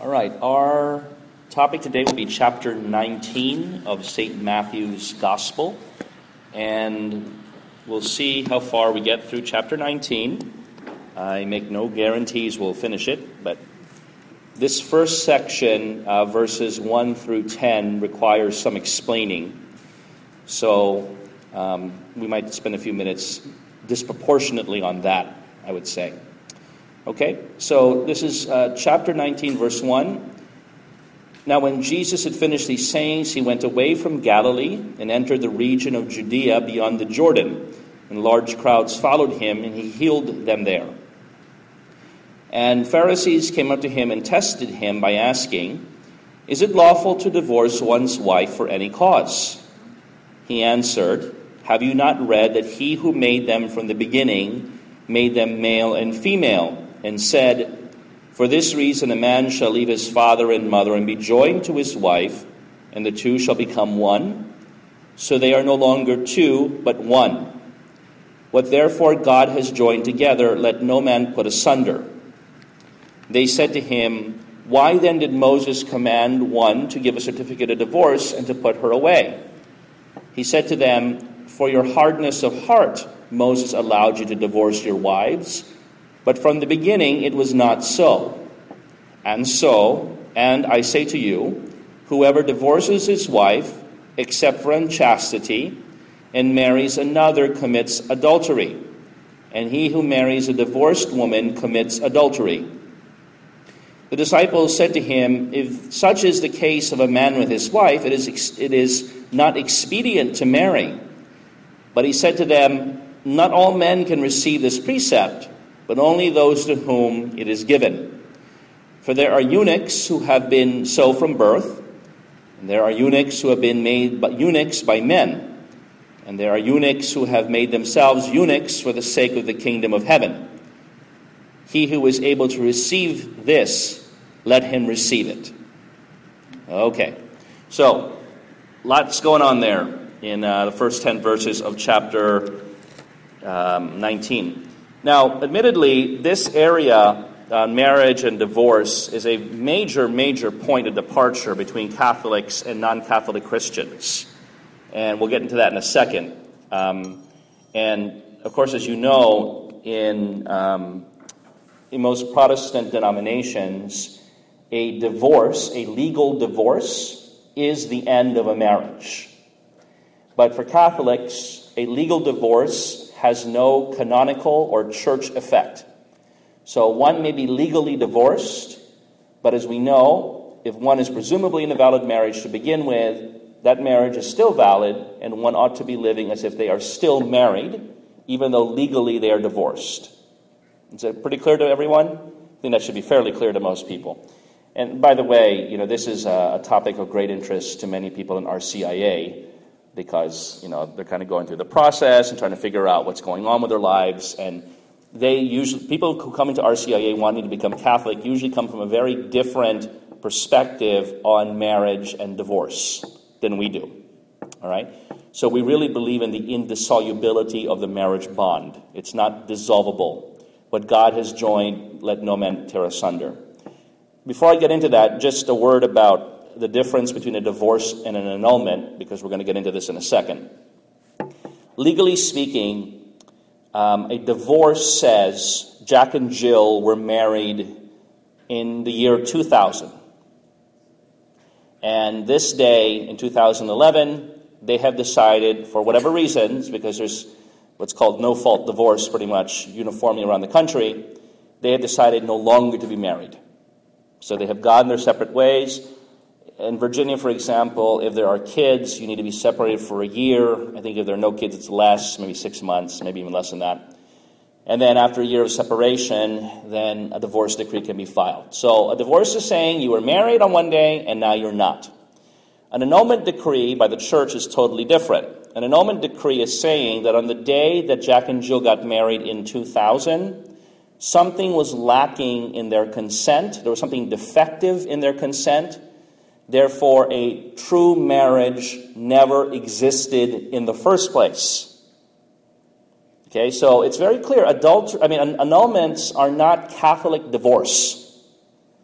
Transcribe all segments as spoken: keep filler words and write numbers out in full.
All right, our topic today will be chapter nineteen of Saint Matthew's Gospel, and we'll see how far we get through chapter nineteen. I make no guarantees we'll finish it, but this first section, uh, verses one through ten, requires some explaining, so um, we might spend a few minutes disproportionately on that, I would say. Okay, so this is uh, chapter nineteen, verse one. Now when Jesus had finished these sayings, he went away from Galilee and entered the region of Judea beyond the Jordan, and large crowds followed him, and he healed them there. And Pharisees came up to him and tested him by asking, "Is it lawful to divorce one's wife for any cause?" He answered, "Have you not read that he who made them from the beginning made them male and female, and said, 'For this reason a man shall leave his father and mother and be joined to his wife, and the two shall become one? So they are no longer two, but one. What therefore God has joined together, let no man put asunder.' They said to him, 'Why then did Moses command one to give a certificate of divorce and to put her away?' He said to them, 'For your hardness of heart Moses allowed you to divorce your wives, but from the beginning it was not so. And so, and I say to you, whoever divorces his wife, except for unchastity, and marries another commits adultery, and he who marries a divorced woman commits adultery.' The disciples said to him, 'If such is the case of a man with his wife, it is it is not expedient to marry.' But he said to them, 'Not all men can receive this precept, but only those to whom it is given. For there are eunuchs who have been so from birth, and there are eunuchs who have been made by eunuchs by men, and there are eunuchs who have made themselves eunuchs for the sake of the kingdom of heaven. He who is able to receive this, let him receive it.'" Okay, so lots going on there in uh, the first ten verses of chapter um, nineteen. Now, admittedly, this area, uh, marriage and divorce, is a major, major point of departure between Catholics and non-Catholic Christians. And we'll get into that in a second. Um, and, of course, as you know, in, um, in most Protestant denominations, a divorce, a legal divorce, is the end of a marriage. But for Catholics, a legal divorce has no canonical or church effect. So one may be legally divorced, but as we know, if one is presumably in a valid marriage to begin with, that marriage is still valid, and one ought to be living as if they are still married, even though legally they are divorced. Is that pretty clear to everyone? I think that should be fairly clear to most people. And by the way, you know, this is a, a topic of great interest to many people in R C I A, because, you know, they're kind of going through the process and trying to figure out what's going on with their lives. And they usually, people who come into R C I A wanting to become Catholic usually come from a very different perspective on marriage and divorce than we do. All right? So we really believe in the indissolubility of the marriage bond. It's not dissolvable. What God has joined, let no man tear asunder. Before I get into that, just a word about the difference between a divorce and an annulment, because we're going to get into this in a second. Legally speaking, um, a divorce says Jack and Jill were married in the year two thousand. And this day, in two thousand eleven, they have decided, for whatever reasons, because there's what's called no-fault divorce pretty much uniformly around the country, they have decided no longer to be married. So they have gone their separate ways. In Virginia, for example, if there are kids, you need to be separated for a year. I think if there are no kids, it's less, maybe six months, maybe even less than that. And then after a year of separation, then a divorce decree can be filed. So a divorce is saying you were married on one day and now you're not. An annulment decree by the church is totally different. An annulment decree is saying that on the day that Jack and Jill got married in two thousand, something was lacking in their consent. There was something defective in their consent. Therefore, a true marriage never existed in the first place. Okay, so it's very clear. Adulter- I mean, annulments are not Catholic divorce.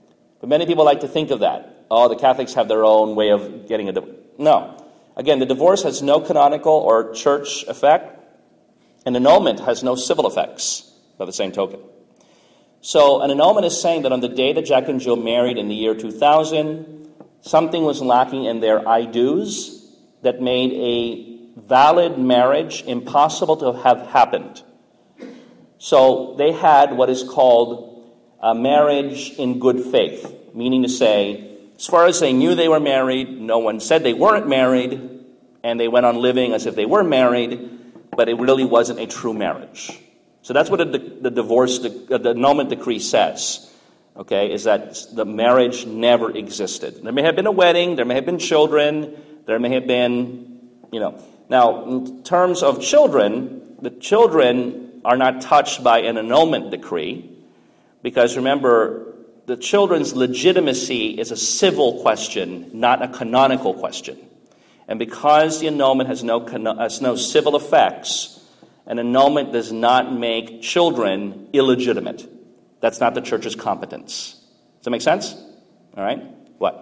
But many people like to think of that. Oh, the Catholics have their own way of getting a divorce. No. Again, the divorce has no canonical or church effect, and annulment has no civil effects by the same token. So an annulment is saying that on the day that Jack and Jill married in the year two thousand, something was lacking in their I do's that made a valid marriage impossible to have happened. So they had what is called a marriage in good faith, meaning to say, as far as they knew they were married, no one said they weren't married, and they went on living as if they were married, but it really wasn't a true marriage. So that's what the, the divorce, the, the annulment decree says, okay, is that the marriage never existed. There may have been a wedding, there may have been children, there may have been, you know. Now, in terms of children, the children are not touched by an annulment decree, because remember, the children's legitimacy is a civil question, not a canonical question. And because the annulment has no, has no civil effects, an annulment does not make children illegitimate. That's not the church's competence. Does that make sense? All right? What?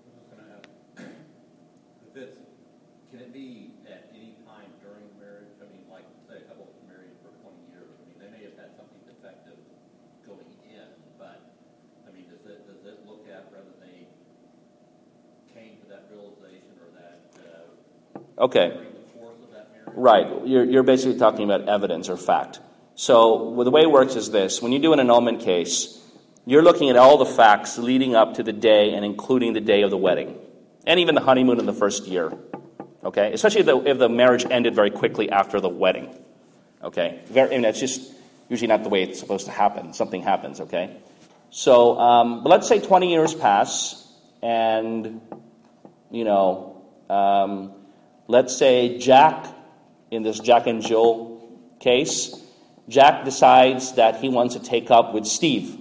If it's, can it be at any time during marriage? I mean, like, say a couple married for twenty years. I mean, they may have had something defective going in, but, I mean, does it, does it look at whether they came to that realization or that uh, okay. during the course of that marriage? Right. You're, you're basically talking about evidence or fact. So well, the way it works is this. When you do an annulment case, you're looking at all the facts leading up to the day and including the day of the wedding, and even the honeymoon in the first year, okay? Especially if the, if the marriage ended very quickly after the wedding, okay? Very, I mean, that's just usually not the way it's supposed to happen. Something happens, okay? So um, but let's say twenty years pass, and, you know, um, let's say Jack, in this Jack and Jill case, Jack decides that he wants to take up with Steve.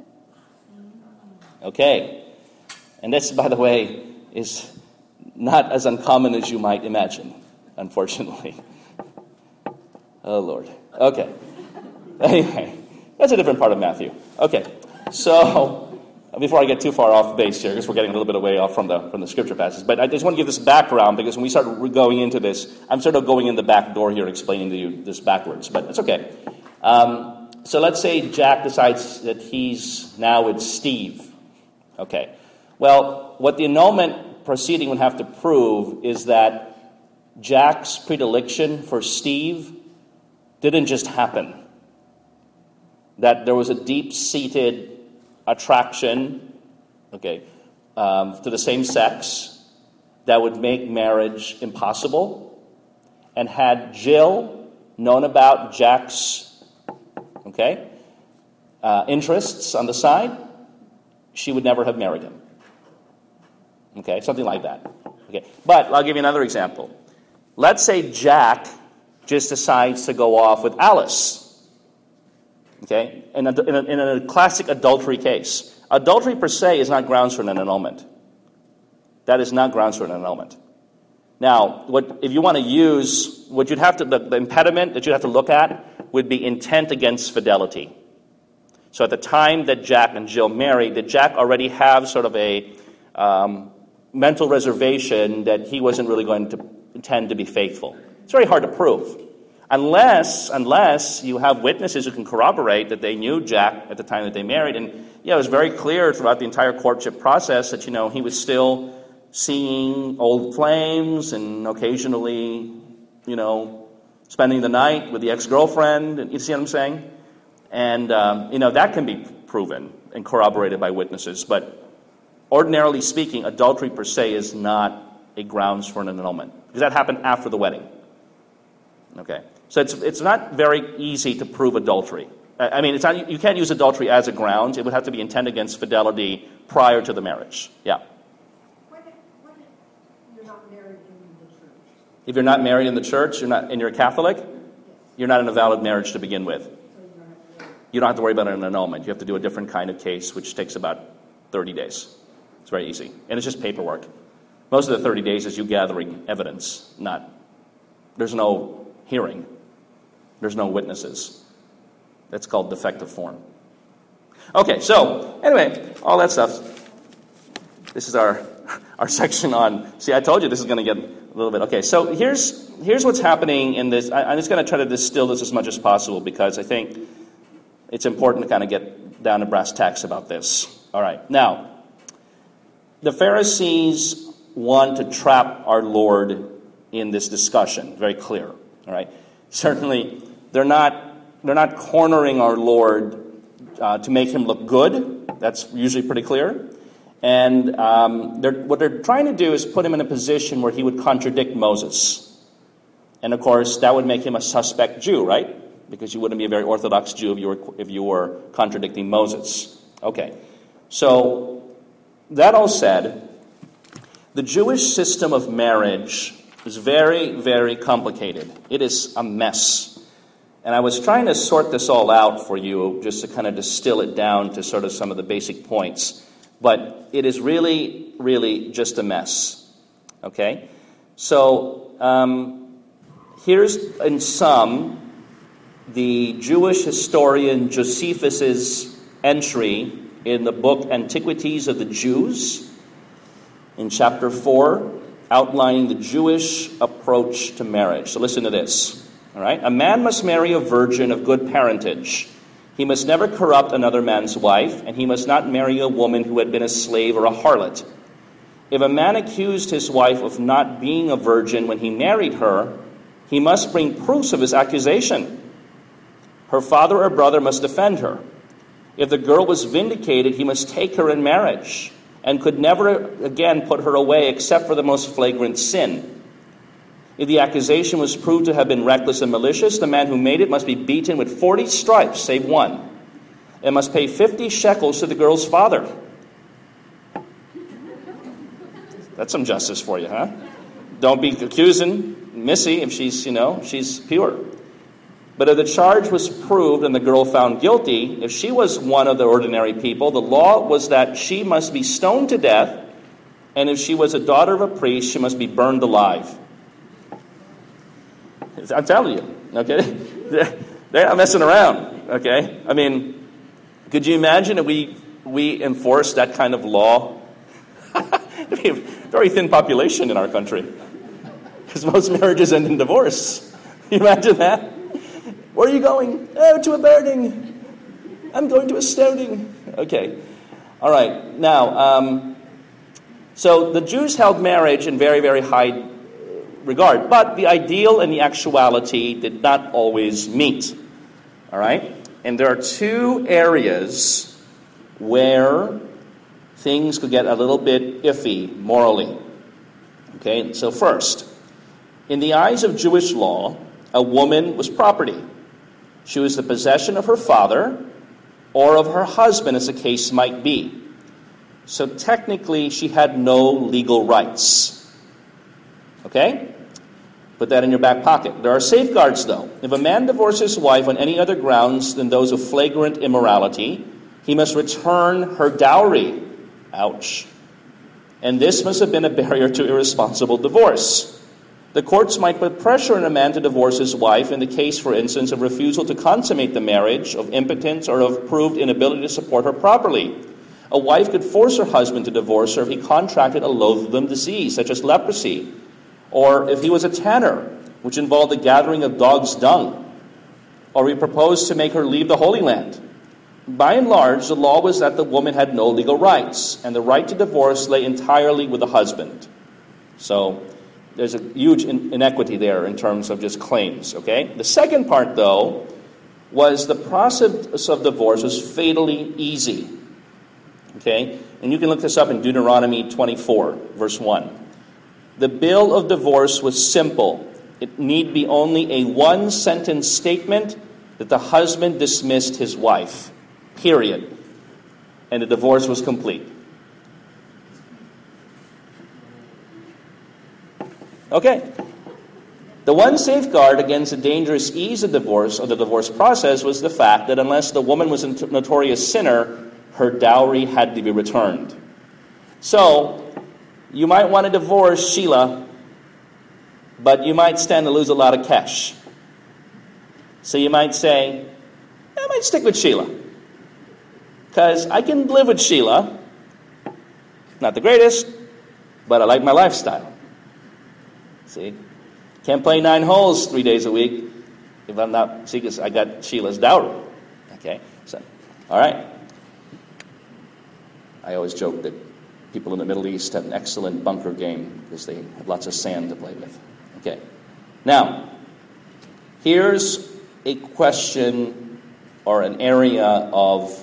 Okay. And this, by the way, is not as uncommon as you might imagine, unfortunately. Oh, Lord. Okay. Anyway, that's a different part of Matthew. Okay. So, before I get too far off base here, because we're getting a little bit away off from the from the scripture passage, but I just want to give this background, because when we start going into this, I'm sort of going in the back door here explaining to you this backwards, but it's okay. Um, so let's say Jack decides that he's now with Steve. Okay. Well, what the annulment proceeding would have to prove is that Jack's predilection for Steve didn't just happen. That there was a deep-seated attraction, okay, um, to the same sex that would make marriage impossible. And had Jill known about Jack's, okay, uh, interests on the side, she would never have married him. Okay, something like that. Okay, but I'll give you another example. Let's say Jack just decides to go off with Alice. Okay, in a, in a, in a classic adultery case. Adultery per se is not grounds for an annulment. That is not grounds for an annulment. Now, what if you want to use, what you'd have to, the, the impediment that you'd have to look at would be intent against fidelity. So at the time that Jack and Jill married, did Jack already have sort of a um, mental reservation that he wasn't really going to intend to be faithful? It's very hard to prove. Unless, unless you have witnesses who can corroborate that they knew Jack at the time that they married. And yeah, it was very clear throughout the entire courtship process that, you know, he was still seeing old flames and occasionally, you know, spending the night with the ex-girlfriend. And you see what I'm saying? And, um, you know, that can be proven and corroborated by witnesses. But ordinarily speaking, adultery per se is not a grounds for an annulment, because that happened after the wedding. Okay, so it's it's not very easy to prove adultery. I mean, it's not, you can't use adultery as a ground. It would have to be intent against fidelity prior to the marriage. Yeah. What if, what if you're not married in the church? If you're not married in the church, you're not, and you're a Catholic, yes. You're not in a valid marriage to begin with. You don't have to worry about an annulment. You have to do a different kind of case, which takes about thirty days. It's very easy. And it's just paperwork. Most of the thirty days is you gathering evidence, not, there's no hearing. There's no witnesses. That's called defective form. Okay, so, anyway, all that stuff. this is our our section on, see, I told you this is going to get a little bit, okay, so here's here's what's happening in this. I, I'm just going to try to distill this as much as possible because I think it's important to kind of get down to brass tacks about this. All right, now, the Pharisees want to trap our Lord in this discussion, very clear, all right? Certainly, they're not, they're not cornering our Lord uh, to make him look good. That's usually pretty clear. And um, they're, what they're trying to do is put him in a position where he would contradict Moses. And of course, that would make him a suspect Jew, right? Because you wouldn't be a very Orthodox Jew if you were, if you were contradicting Moses. Okay, so that all said, the Jewish system of marriage is very, very complicated. It is a mess. And I was trying to sort this all out for you, just to kind of distill it down to sort of some of the basic points. But it is really, really just a mess. Okay? So, um, here's, in sum, the Jewish historian Josephus's entry in the book Antiquities of the Jews, in chapter four, outlining the Jewish approach to marriage. So listen to this. All right? A man must marry a virgin of good parentage. He must never corrupt another man's wife, and he must not marry a woman who had been a slave or a harlot. If a man accused his wife of not being a virgin when he married her, he must bring proofs of his accusation. Her father or brother must defend her. If the girl was vindicated, he must take her in marriage, and could never again put her away except for the most flagrant sin. If the accusation was proved to have been reckless and malicious, the man who made it must be beaten with forty stripes, save one, and must pay fifty shekels to the girl's father. That's some justice for you, huh? Don't be accusing Missy if she's, you know, she's pure. But if the charge was proved and the girl found guilty, if she was one of the ordinary people, the law was that she must be stoned to death, and if she was a daughter of a priest, she must be burned alive. I'm telling you, okay? They're, they're not messing around, okay? I mean, could you imagine if we we enforced that kind of law? We have a very thin population in our country because most marriages end in divorce. Can you imagine that? Where are you going? Oh, to a burning. I'm going to a stoning. Okay. All right. Now, um, so the Jews held marriage in very, very high regard, but the ideal and the actuality did not always meet. All right? And there are two areas where things could get a little bit iffy morally. Okay? So first, in the eyes of Jewish law, a woman was property. She was the possession of her father or of her husband, as the case might be. So technically, she had no legal rights. Okay? Put that in your back pocket. There are safeguards, though. If a man divorces his wife on any other grounds than those of flagrant immorality, he must return her dowry. Ouch. And this must have been a barrier to irresponsible divorce. The courts might put pressure on a man to divorce his wife in the case, for instance, of refusal to consummate the marriage, of impotence, or of proved inability to support her properly. A wife could force her husband to divorce her if he contracted a loathsome disease, such as leprosy, or if he was a tanner, which involved the gathering of dog's dung, or he proposed to make her leave the Holy Land. By and large, the law was that the woman had no legal rights, and the right to divorce lay entirely with the husband. So there's a huge inequity there in terms of just claims, okay? The second part, though, was the process of divorce was fatally easy, okay? And you can look this up in Deuteronomy twenty-four, verse one. The bill of divorce was simple. It need be only a one-sentence statement that the husband dismissed his wife, period. And the divorce was complete. Okay. The one safeguard against the dangerous ease of divorce or the divorce process was the fact that unless the woman was a notorious sinner, her dowry had to be returned. So, you might want to divorce Sheila, but you might stand to lose a lot of cash. So you might say, I might stick with Sheila, because I can live with Sheila, Not the greatest, but I like my lifestyle. See? Can't play nine holes three days a week if I'm not, see, because I got Sheila's dowry. Okay? So, all right. I always joke that people in the Middle East have an excellent bunker game because they have lots of sand to play with. Okay. Now, here's a question or an area of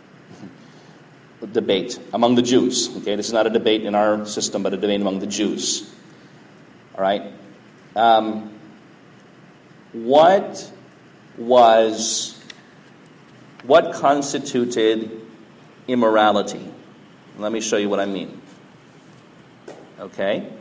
debate among the Jews. Okay, this is not a debate in our system, but a debate among the Jews. All right. Um, what was, what constituted immorality? Let me show you what I mean. Okay.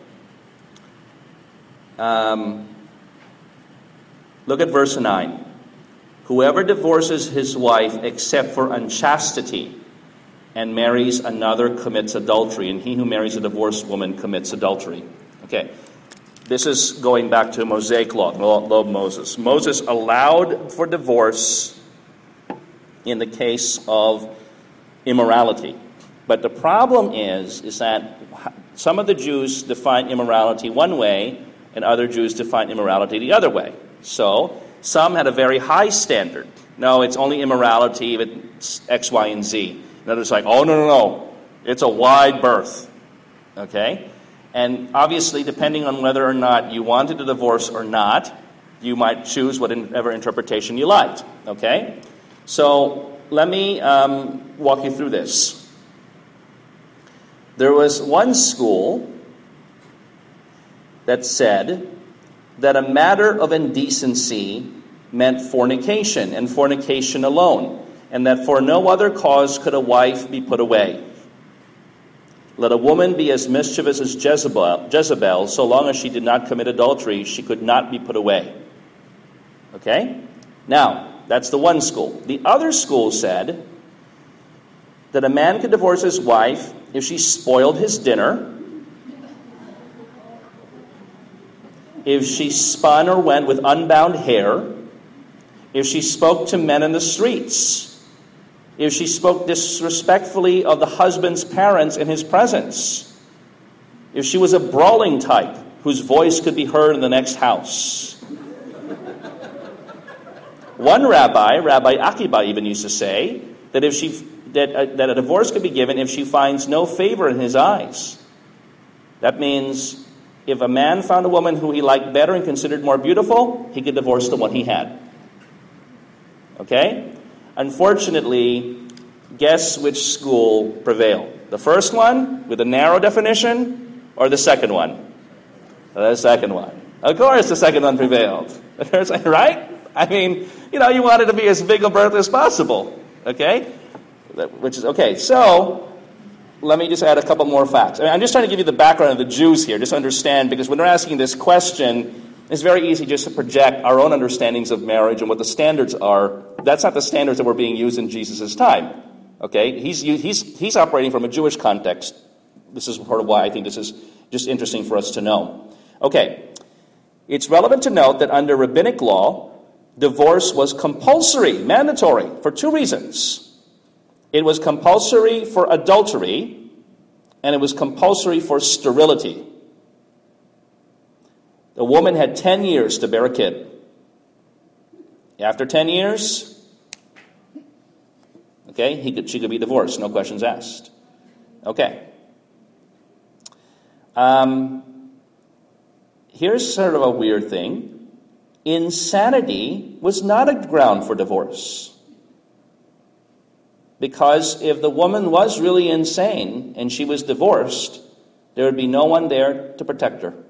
Um, look at verse nine. Whoever divorces his wife except for unchastity and marries another commits adultery, and he who marries a divorced woman commits adultery. Okay. This is going back to Mosaic law, the law of Moses. Moses allowed for divorce in the case of immorality. But the problem is, is that some of the Jews define immorality one way, and other Jews define immorality the other way. So, some had a very high standard. No, it's only immorality if it's X, Y, and Z. And others like, oh, no, no, no. It's a wide berth. Okay? And obviously, depending on whether or not you wanted a divorce or not, you might choose whatever interpretation you liked. Okay? So, let me um, walk you through this. There was one school that said that a matter of indecency meant fornication, and fornication alone, and that for no other cause could a wife be put away. Let a woman be as mischievous as Jezebel, Jezebel, so long as she did not commit adultery, she could not be put away. Okay? Now, that's the one school. The other school said that a man could divorce his wife if she spoiled his dinner, if she spun or went with unbound hair, if she spoke to men in the streets, if she spoke disrespectfully of the husband's parents in his presence, if she was a brawling type whose voice could be heard in the next house. One rabbi, Rabbi Akiba, even used to say that if she that a, that a divorce could be given if she finds no favor in his eyes. That means if a man found a woman who he liked better and considered more beautiful, he could divorce the one he had. Okay? Unfortunately, guess which school prevailed? The first one with a narrow definition, or the second one? The second one. Of course the second one prevailed. Right? I mean, you know, you want it to be as big a berth as possible. Okay? Which is okay. So, let me just add a couple more facts. I mean, I'm just trying to give you the background of the Jews here, just to understand, because when they're asking this question, it's very easy just to project our own understandings of marriage and what the standards are. That's not the standards that were being used in Jesus' time. Okay? He's, he's, he's operating from a Jewish context. This is part of why I think this is just interesting for us to know. Okay. It's relevant to note that under rabbinic law, divorce was compulsory, mandatory, for two reasons. It was compulsory for adultery, and it was compulsory for sterility. The woman had ten years to bear a kid. After ten years, okay, he could, she could be divorced, no questions asked. Okay. Um, here's sort of a weird thing. Insanity was not a ground for divorce. Because if the woman was really insane and she was divorced, there would be no one there to protect her.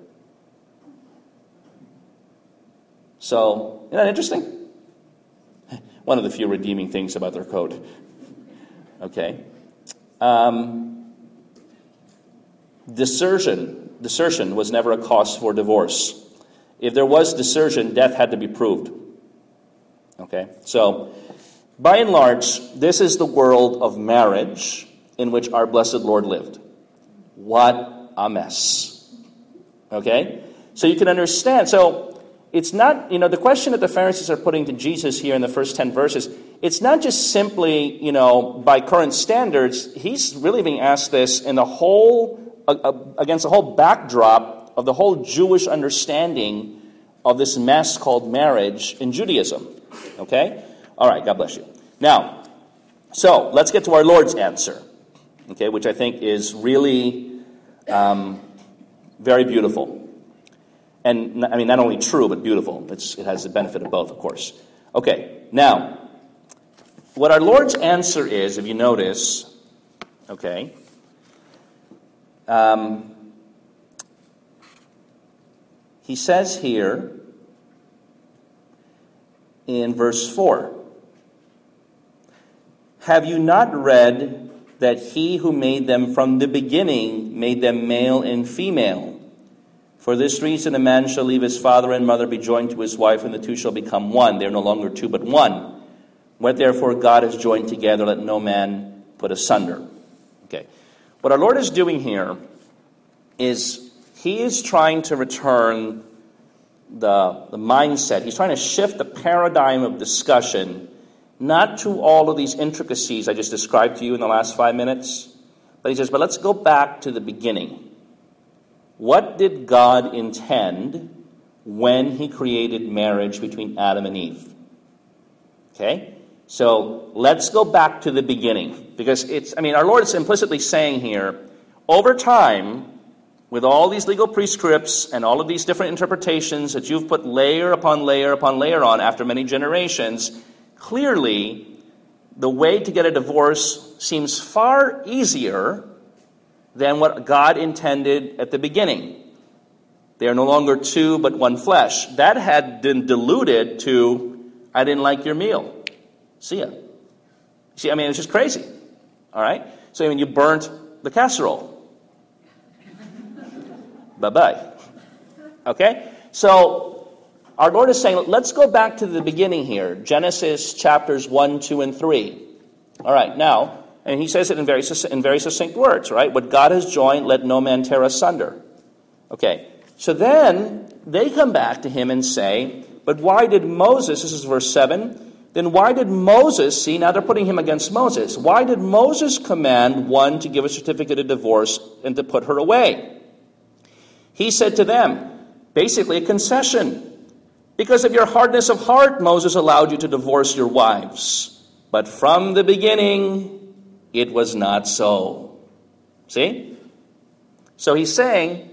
So, isn't that interesting? One of the few redeeming things about their code. Okay. Um, desertion. Desertion was never a cause for divorce. If there was desertion, death had to be proved. Okay. So, by and large, this is the world of marriage in which our blessed Lord lived. What a mess. Okay? So you can understand. So it's not, you know, the question that the Pharisees are putting to Jesus here in the first ten verses it's not just simply, you know, by current standards. He's really being asked this in the whole, uh, against the whole backdrop of the whole Jewish understanding of this mess called marriage in Judaism. Okay? All right, God bless you. Now, so let's get to our Lord's answer, okay, which I think is really um, very beautiful. And, I mean, not only true, but beautiful. It's, it has the benefit of both, of course. Okay, now, what our Lord's answer is, if you notice, okay, um, he says here in verse four, have you not read that he who made them from the beginning made them male and female? For this reason a man shall leave his father and mother, be joined to his wife, and the two shall become one. They are no longer two but one. What therefore God has joined together, let no man put asunder. Okay. What our Lord is doing here is he is trying to return the, the mindset. He's trying to shift the paradigm of discussion, not to all of these intricacies I just described to you in the last five minutes, but he says, but let's go back to the beginning. What did God intend when he created marriage between Adam and Eve? Okay? So let's go back to the beginning, because it's, I mean, our Lord is implicitly saying here, over time, with all these legal prescripts and all of these different interpretations that you've put layer upon layer upon layer on after many generations, clearly the way to get a divorce seems far easier than what God intended at the beginning. They are no longer two but one flesh. That had been diluted to, I didn't like your meal. See ya. See, I mean, it's just crazy. All right? So, I mean, you burnt the casserole. Bye-bye. Okay? So, our Lord is saying, let's go back to the beginning here. Genesis chapters one, two, and three. All right, now, and he says it in very, in very succinct words, right? What God has joined, let no man tear asunder. Okay. So then, they come back to him and say, but why did Moses, this is verse seven, then why did Moses, see, now they're putting him against Moses. Why did Moses command one to give a certificate of divorce and to put her away? He said to them, basically a concession. Because of your hardness of heart, Moses allowed you to divorce your wives. But from the beginning, it was not so. See? So he's saying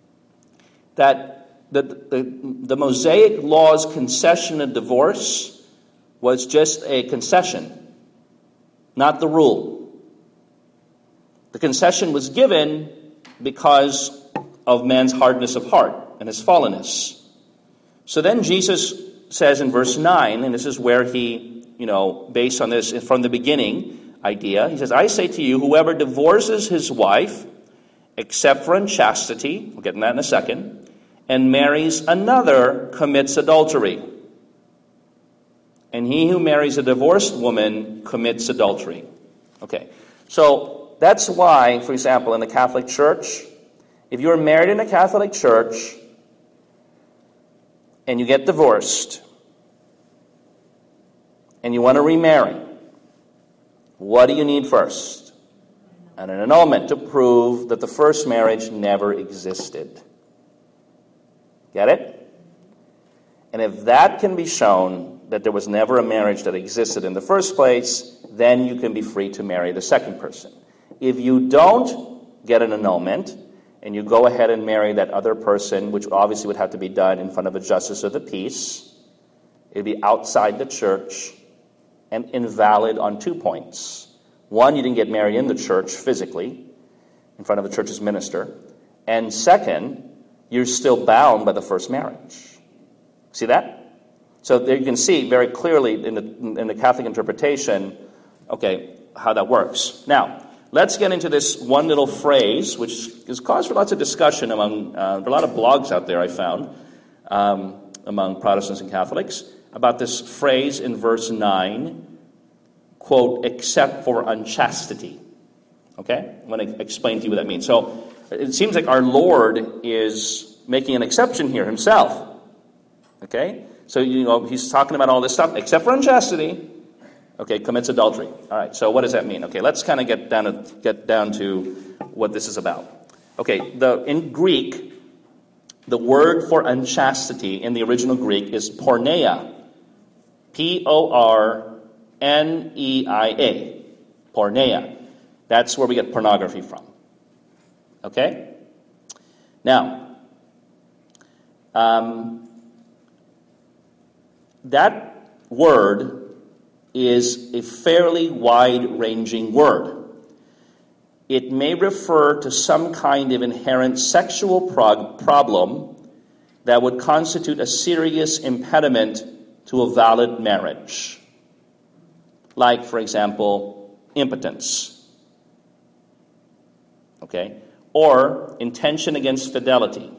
that the, the, the Mosaic law's concession of divorce was just a concession, not the rule. The concession was given because of man's hardness of heart and his fallenness. So then Jesus says in verse nine, and this is where he, you know, based on this from the beginning idea, he says, I say to you, whoever divorces his wife, except for unchastity, we'll get to that in a second, and marries another commits adultery. And he who marries a divorced woman commits adultery. Okay, so that's why, for example, in the Catholic Church, if you're married in a Catholic church and you get divorced and you want to remarry, what do you need first? And an annulment to prove that the first marriage never existed. Get it? And if that can be shown, that there was never a marriage that existed in the first place, then you can be free to marry the second person. If you don't get an annulment, and you go ahead and marry that other person, which obviously would have to be done in front of a justice of the peace, it would be outside the church and invalid on two points. One, you didn't get married in the church physically, in front of the church's minister. And second, you're still bound by the first marriage. See that? So there you can see very clearly in the, in the Catholic interpretation, okay, how that works. Now, let's get into this one little phrase, which has caused for lots of discussion among, uh, there are a lot of blogs out there I found, um, among Protestants and Catholics, about this phrase in verse nine, quote, except for unchastity. Okay? I'm going to explain to you what that means. So it seems like our Lord is making an exception here himself. Okay? So, you know, he's talking about all this stuff, except for unchastity. Okay, commits adultery. All right, so what does that mean? Okay, let's kind of get down to get down to what this is about. Okay, the in Greek, the word for unchastity in the original Greek is porneia. P O R N E I A. Porneia. That's where we get pornography from. Okay? Now, um, that word is a fairly wide-ranging word. It may refer to some kind of inherent sexual prog- problem that would constitute a serious impediment to a valid marriage. Like, for example, impotence. Okay? Or intention against fidelity.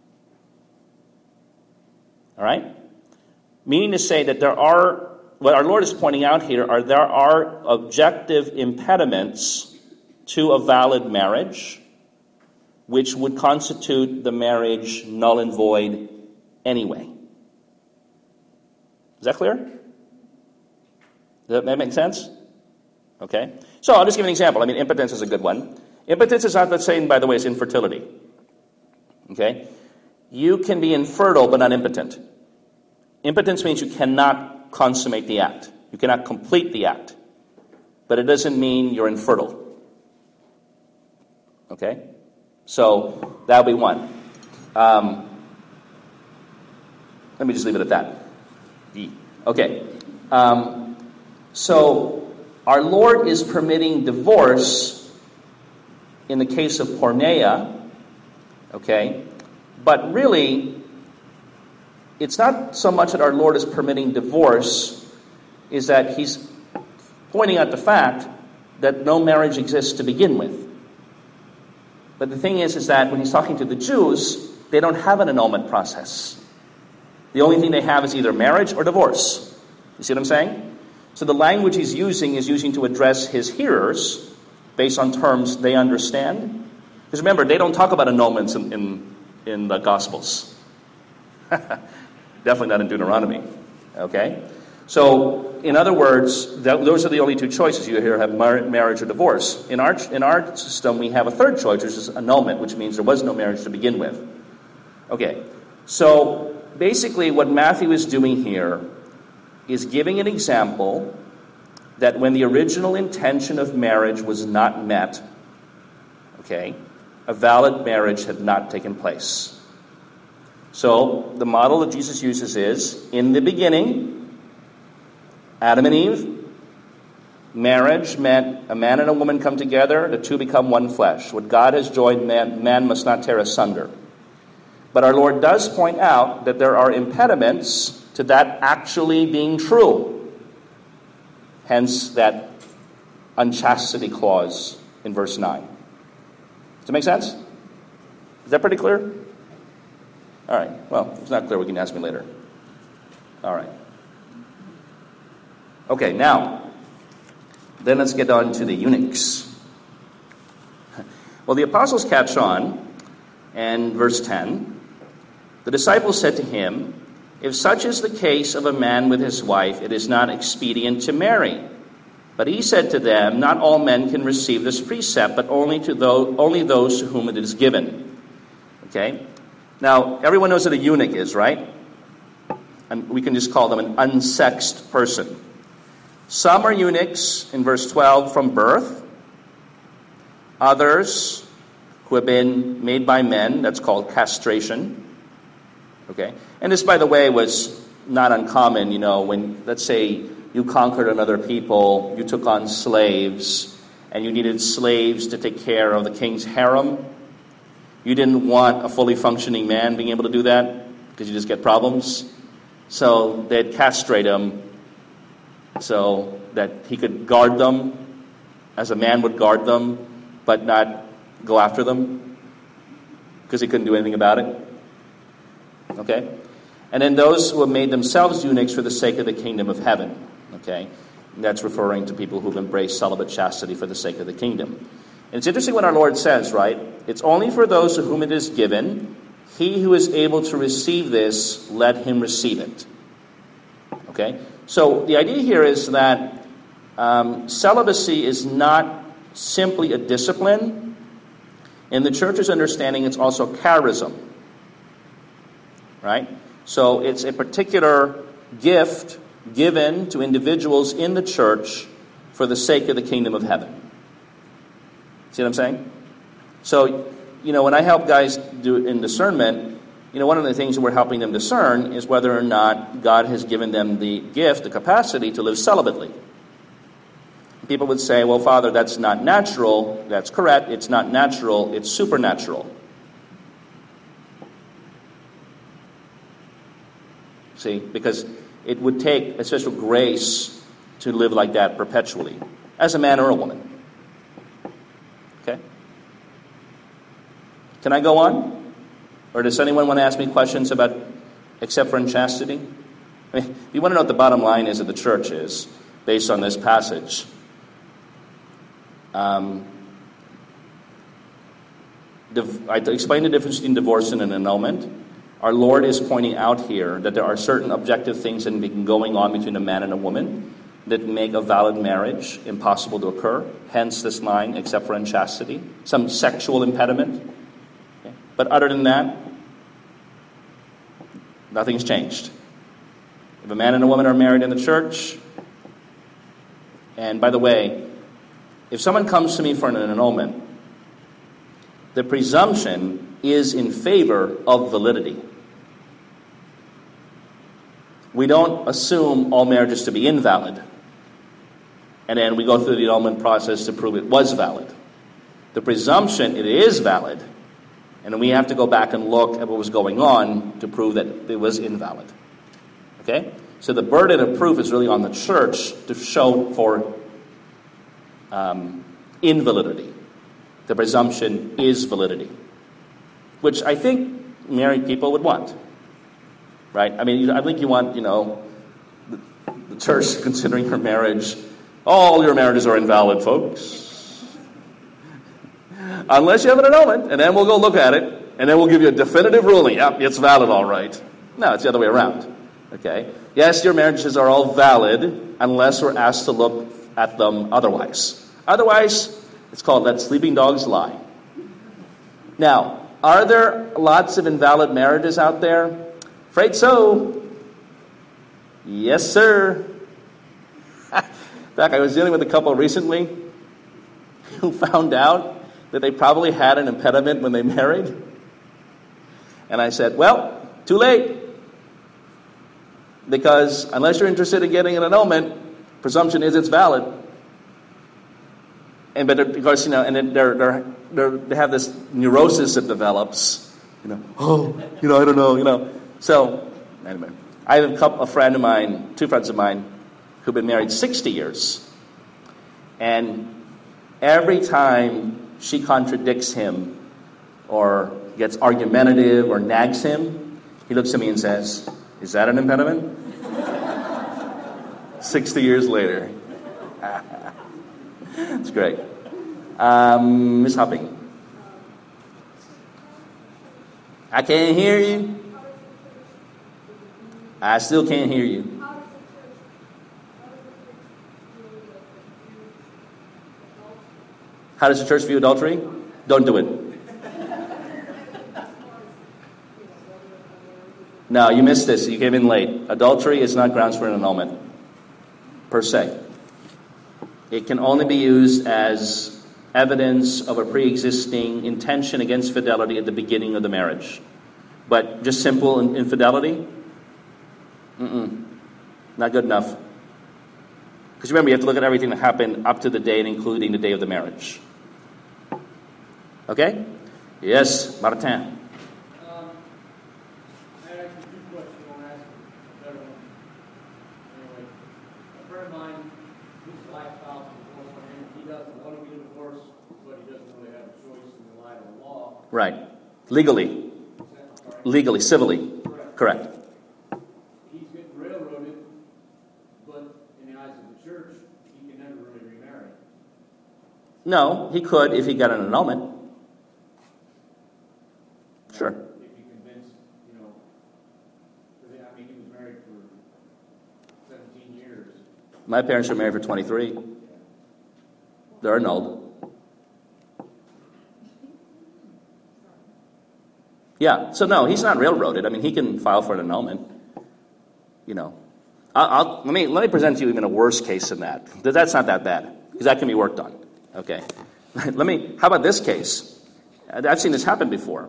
All right? Meaning to say that there are, what our Lord is pointing out here are there are objective impediments to a valid marriage which would constitute the marriage null and void anyway. Is that clear? Does that make sense? Okay. So I'll just give an example. I mean, impotence is a good one. Impotence is not the same, by the way, as infertility. Okay? You can be infertile but not impotent. Impotence means you cannot consummate the act. You cannot complete the act. But it doesn't mean you're infertile. Okay? So that'll be one. Um, let me just leave it at that. E. Okay. Um, so our Lord is permitting divorce in the case of porneia, okay? But really, it's not so much that our Lord is permitting divorce, is that he's pointing out the fact that no marriage exists to begin with. But the thing is, is that when he's talking to the Jews, they don't have an annulment process. The only thing they have is either marriage or divorce. You see what I'm saying? So the language he's using is using to address his hearers based on terms they understand. Because remember, they don't talk about annulments in, in, in the Gospels. Definitely not in Deuteronomy. Okay? So, in other words, that, those are the only two choices. You here have mar- marriage or divorce. In our, in our system, we have a third choice, which is annulment, which means there was no marriage to begin with. Okay. So, basically what Matthew is doing here is giving an example that when the original intention of marriage was not met, okay, a valid marriage had not taken place. So the model that Jesus uses is, in the beginning, Adam and Eve, marriage meant a man and a woman come together, the two become one flesh. What God has joined, man, man must not tear asunder. But our Lord does point out that there are impediments to that actually being true. Hence that unchastity clause in verse nine. Does that make sense? Is that pretty clear? All right. Well, if it's not clear, we can ask me later. All right. Okay, now, then let's get on to the eunuchs. Well, the apostles catch on, and verse ten, the disciples said to him, "If such is the case of a man with his wife, it is not expedient to marry." But he said to them, "Not all men can receive this precept, but only to those, only those to whom it is given." Okay? Now, everyone knows what a eunuch is, right? And we can just call them an unsexed person. Some are eunuchs, in verse twelve, from birth. Others who have been made by men, that's called castration. Okay? And this, by the way, was not uncommon, you know, when, let's say, you conquered another people, you took on slaves, and you needed slaves to take care of the king's harem. You didn't want a fully functioning man being able to do that, because you just get problems. So they'd castrate him so that he could guard them as a man would guard them, but not go after them, because he couldn't do anything about it. Okay? And then those who have made themselves eunuchs for the sake of the kingdom of heaven. Okay? And that's referring to people who've embraced celibate chastity for the sake of the kingdom. And it's interesting what our Lord says, right? It's only for those to whom it is given. He who is able to receive this, let him receive it. Okay? So the idea here is that Um, celibacy is not simply a discipline. In the church's understanding, it's also charism. Right? So it's a particular gift given to individuals in the church for the sake of the kingdom of heaven. See what I'm saying? So, you know, when I help guys do in discernment, you know, one of the things that we're helping them discern is whether or not God has given them the gift, the capacity to live celibately. People would say, well, Father, that's not natural. That's correct. It's not natural. It's supernatural. See, because it would take a special grace to live like that perpetually, as a man or a woman. Okay? Can I go on? Or does anyone want to ask me questions about except for unchastity? I mean, if you want to know what the bottom line is of the church is, based on this passage, um, I explained the difference between divorce and an annulment. Our Lord is pointing out here that there are certain objective things that have been going on between a man and a woman that make a valid marriage impossible to occur. Hence this line, except for unchastity. Some sexual impediment. Okay. But other than that, nothing's changed. If a man and a woman are married in the church, and by the way, if someone comes to me for an annulment, the presumption is in favor of validity. We don't assume all marriages to be invalid, and then we go through the annulment process to prove it was valid. The presumption it is valid, and then we have to go back and look at what was going on to prove that it was invalid. Okay? So the burden of proof is really on the church to show for um, invalidity. The presumption is validity, which I think married people would want. Right? I mean, I think you want, you know, the, the church considering your marriage. All your marriages are invalid, folks. Unless you have an annulment, and then we'll go look at it, and then we'll give you a definitive ruling. Yep, it's valid, all right. No, it's the other way around. Okay? Yes, your marriages are all valid unless we're asked to look at them otherwise. Otherwise, it's called let sleeping dogs lie. Now, are there lots of invalid marriages out there? Afraid so. Yes, sir. In fact, I was dealing with a couple recently who found out that they probably had an impediment when they married. And I said, well, too late. Because unless you're interested in getting an annulment, presumption is it's valid. And but because, you know, and then they're, they're, they're, they have this neurosis that develops. You know, oh, you know, I don't know, you know. So, anyway, I have a, couple, a friend of mine, two friends of mine, who've been married sixty years. And every time she contradicts him or gets argumentative or nags him, he looks at me and says, is that an impediment? sixty years later. It's great. Um, Miss Hopping. I can't hear you. I still can't hear you. How does the church view adultery? Don't do it. No, you missed this. You came in late. Adultery is not grounds for an annulment, per se. It can only be used as evidence of a pre-existing intention against fidelity at the beginning of the marriage. But just simple infidelity? Mm-mm. Not good enough. Because remember, you have to look at everything that happened up to the day and including the day of the marriage. Okay? Yes, Martin. Um, I had actually two questions I want to ask a better one. Anyway, a friend of mine, his lifestyle is divorce on him. He doesn't want to get a divorce, but he doesn't really have a choice in the light of the law. Right. Legally. Legally, civilly. Correct. Correct. He's getting railroaded, but in the eyes of the church, he can never really remarry. No, he could if he got an annulment. Sure. If he convinced, you know, because I mean, he was married for seventeen years. My parents were married for twenty-three. They're annulled. Yeah, so no, he's not railroaded. I mean, he can file for an annulment. You know, I'll, I'll, let me let me present to you even a worse case than that. That's not that bad because that can be worked on. Okay, let me. How about this case? I've seen this happen before.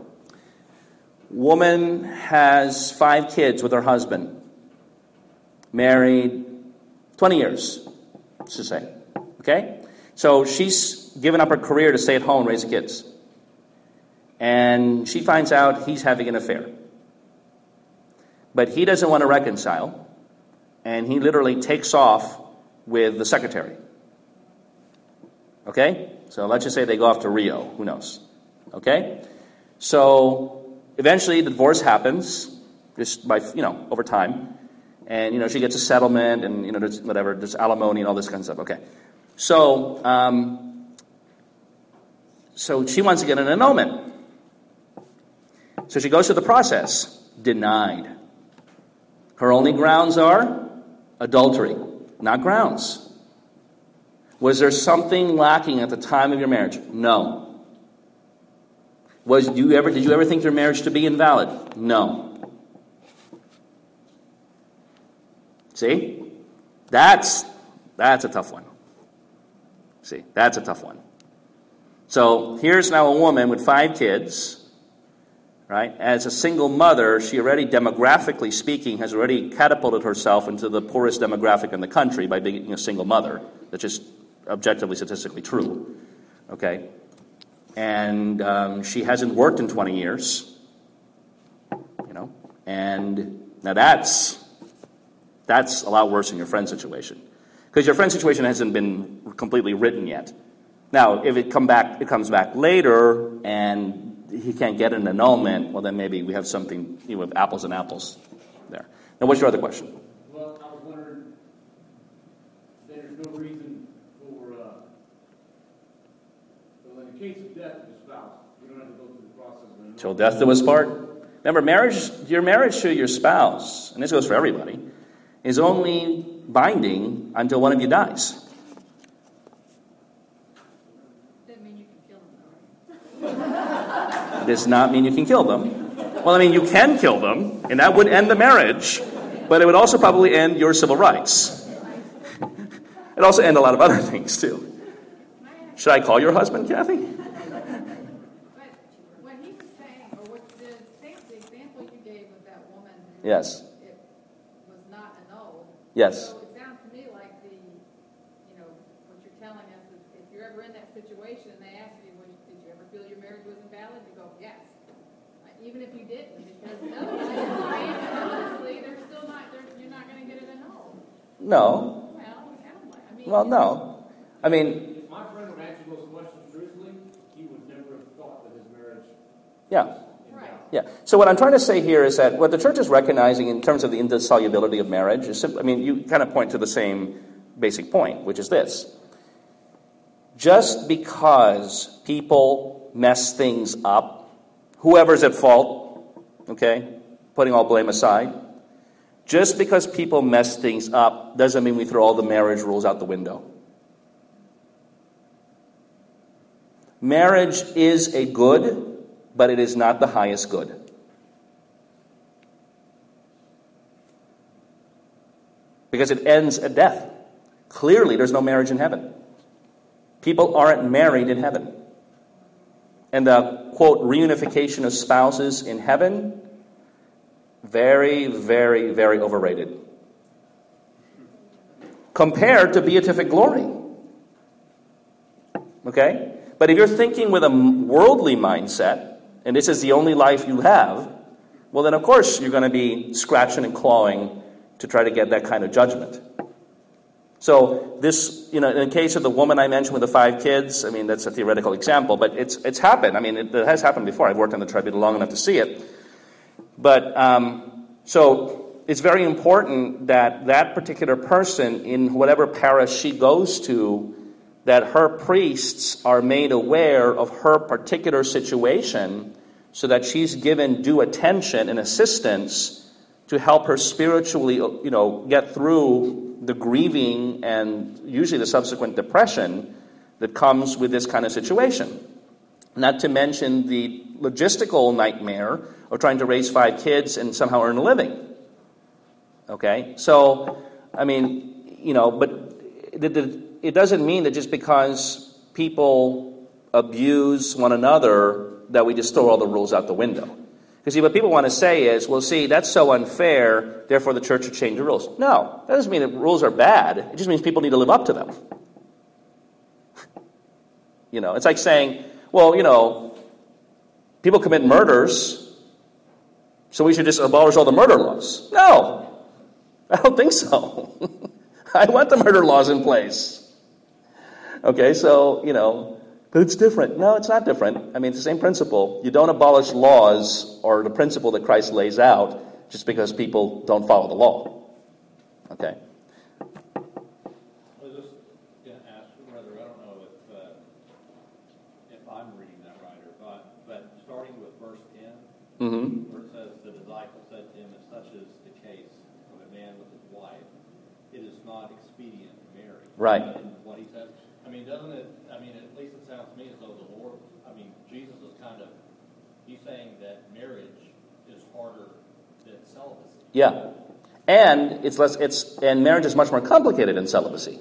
Woman has five kids with her husband, married twenty years, let's just say. Okay, so she's given up her career to stay at home and raise the kids, and she finds out he's having an affair. But he doesn't want to reconcile, and he literally takes off with the secretary. Okay? So let's just say they go off to Rio. Who knows? Okay? So eventually the divorce happens, just by, you know, over time. And, you know, she gets a settlement and, you know, there's whatever, there's alimony and all this kind of stuff. Okay. So, um, so she wants to get an annulment. So she goes through the process. Denied. Her only grounds are adultery, not grounds. Was there something lacking at the time of your marriage? No. Was do you ever did you ever think your marriage to be invalid? No. See? That's that's a tough one. See, that's a tough one. So here's now a woman with five kids. Right? As a single mother, she already, demographically speaking, has already catapulted herself into the poorest demographic in the country by being a single mother. That's just objectively, statistically true. Okay? And um, she hasn't worked in twenty years. You know? And now that's, that's a lot worse in your friend's situation. Because your friend's situation hasn't been completely written yet. Now, if it come back, it comes back later, and he can't get an annulment, well, then maybe we have something, you know, with apples and apples there. Now, what's your other question? Well, I was wondering, there's no reason for, uh, well, in the case of death of a spouse, you don't have to go through the process of an annulment. Till death do us part. Remember, marriage, your marriage to your spouse, and this goes for everybody, is only binding until one of you dies. Does not mean you can kill them. Well, I mean, you can kill them, and that would end the marriage, but it would also probably end your civil rights. It'd also end a lot of other things, too. Should I call your husband, Kathy? But what he was saying, or what the, the example you gave of that woman who yes. it was not annulled. Yes. So it sounds to me like the, you know, what you're telling us is if you're ever in that situation and they ask you, well, did you ever feel your marriage was invalid? You go, yes. Even if you didn't, because otherwise, honestly, they're still not, they're, you're not going to get it annulled. No. Well, it sounds like, I mean. Well, no. I mean. If my friend would answer those questions truthfully, he would never have thought that his marriage Yeah. was invalid. Right. Yeah. So what I'm trying to say here is that what the church is recognizing in terms of the indissolubility of marriage is simply, I mean, you kind of point to the same basic point, which is this. Just because people mess things up, whoever's at fault, okay, putting all blame aside, just because people mess things up doesn't mean we throw all the marriage rules out the window. Marriage is a good, but it is not the highest good. Because it ends at death. Clearly, there's no marriage in heaven. People aren't married in heaven. And the, quote, reunification of spouses in heaven, very, very, very overrated. Compared to beatific glory. Okay? But if you're thinking with a worldly mindset, and this is the only life you have, well then of course you're going to be scratching and clawing to try to get that kind of judgment. So this, you know, in the case of the woman I mentioned with the five kids, I mean, that's a theoretical example, but it's it's happened. I mean, it, it has happened before. I've worked on the tribunal long enough to see it. But, um, so it's very important that that particular person, in whatever parish she goes to, that her priests are made aware of her particular situation so that she's given due attention and assistance to help her spiritually, you know, get through the grieving and usually the subsequent depression that comes with this kind of situation. Not to mention the logistical nightmare of trying to raise five kids and somehow earn a living. Okay? So, I mean, you know, but it doesn't mean that just because people abuse one another that we just throw all the rules out the window. Because see, what people want to say is, well, see, that's so unfair, therefore the church should change the rules. No, that doesn't mean that rules are bad. It just means people need to live up to them. You know, it's like saying, well, you know, people commit murders, so we should just abolish all the murder laws. No, I don't think so. I want the murder laws in place. Okay, so, you know, but it's different. No, it's not different. I mean, it's the same principle. You don't abolish laws or the principle that Christ lays out just because people don't follow the law. Okay? I was just going to ask whether, I don't know if uh, if I'm reading that right or not, but starting with verse ten, Mm-hmm. where it says, the disciple said to him, if such is the case of a man with his wife, it is not expedient to marry. Right. And what he said, I mean, doesn't it, I mean, at least it sounds to me as though the Lord, I mean, Jesus is kind of, he's saying that marriage is harder than celibacy. Yeah. And it's less it's and marriage is much more complicated than celibacy.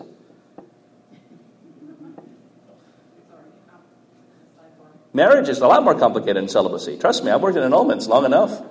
Marriage is a lot more complicated than celibacy. Trust me, I've worked in annulments long enough.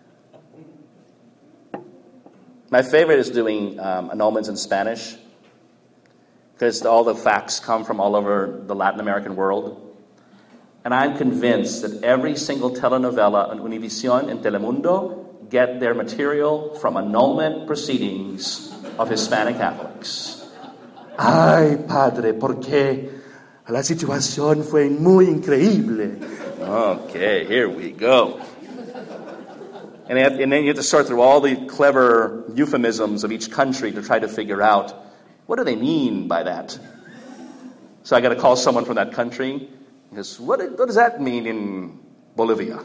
My favorite is doing um, annulments in Spanish, because all the facts come from all over the Latin American world. And I'm convinced that every single telenovela on Univision and Telemundo get their material from annulment proceedings of Hispanic Catholics. Ay, padre, porque la situación fue muy increíble. Okay, here we go. And, have, and then you have to sort through all the clever euphemisms of each country to try to figure out, what do they mean by that? So I got to call someone from that country. Because what, what does that mean in Bolivia?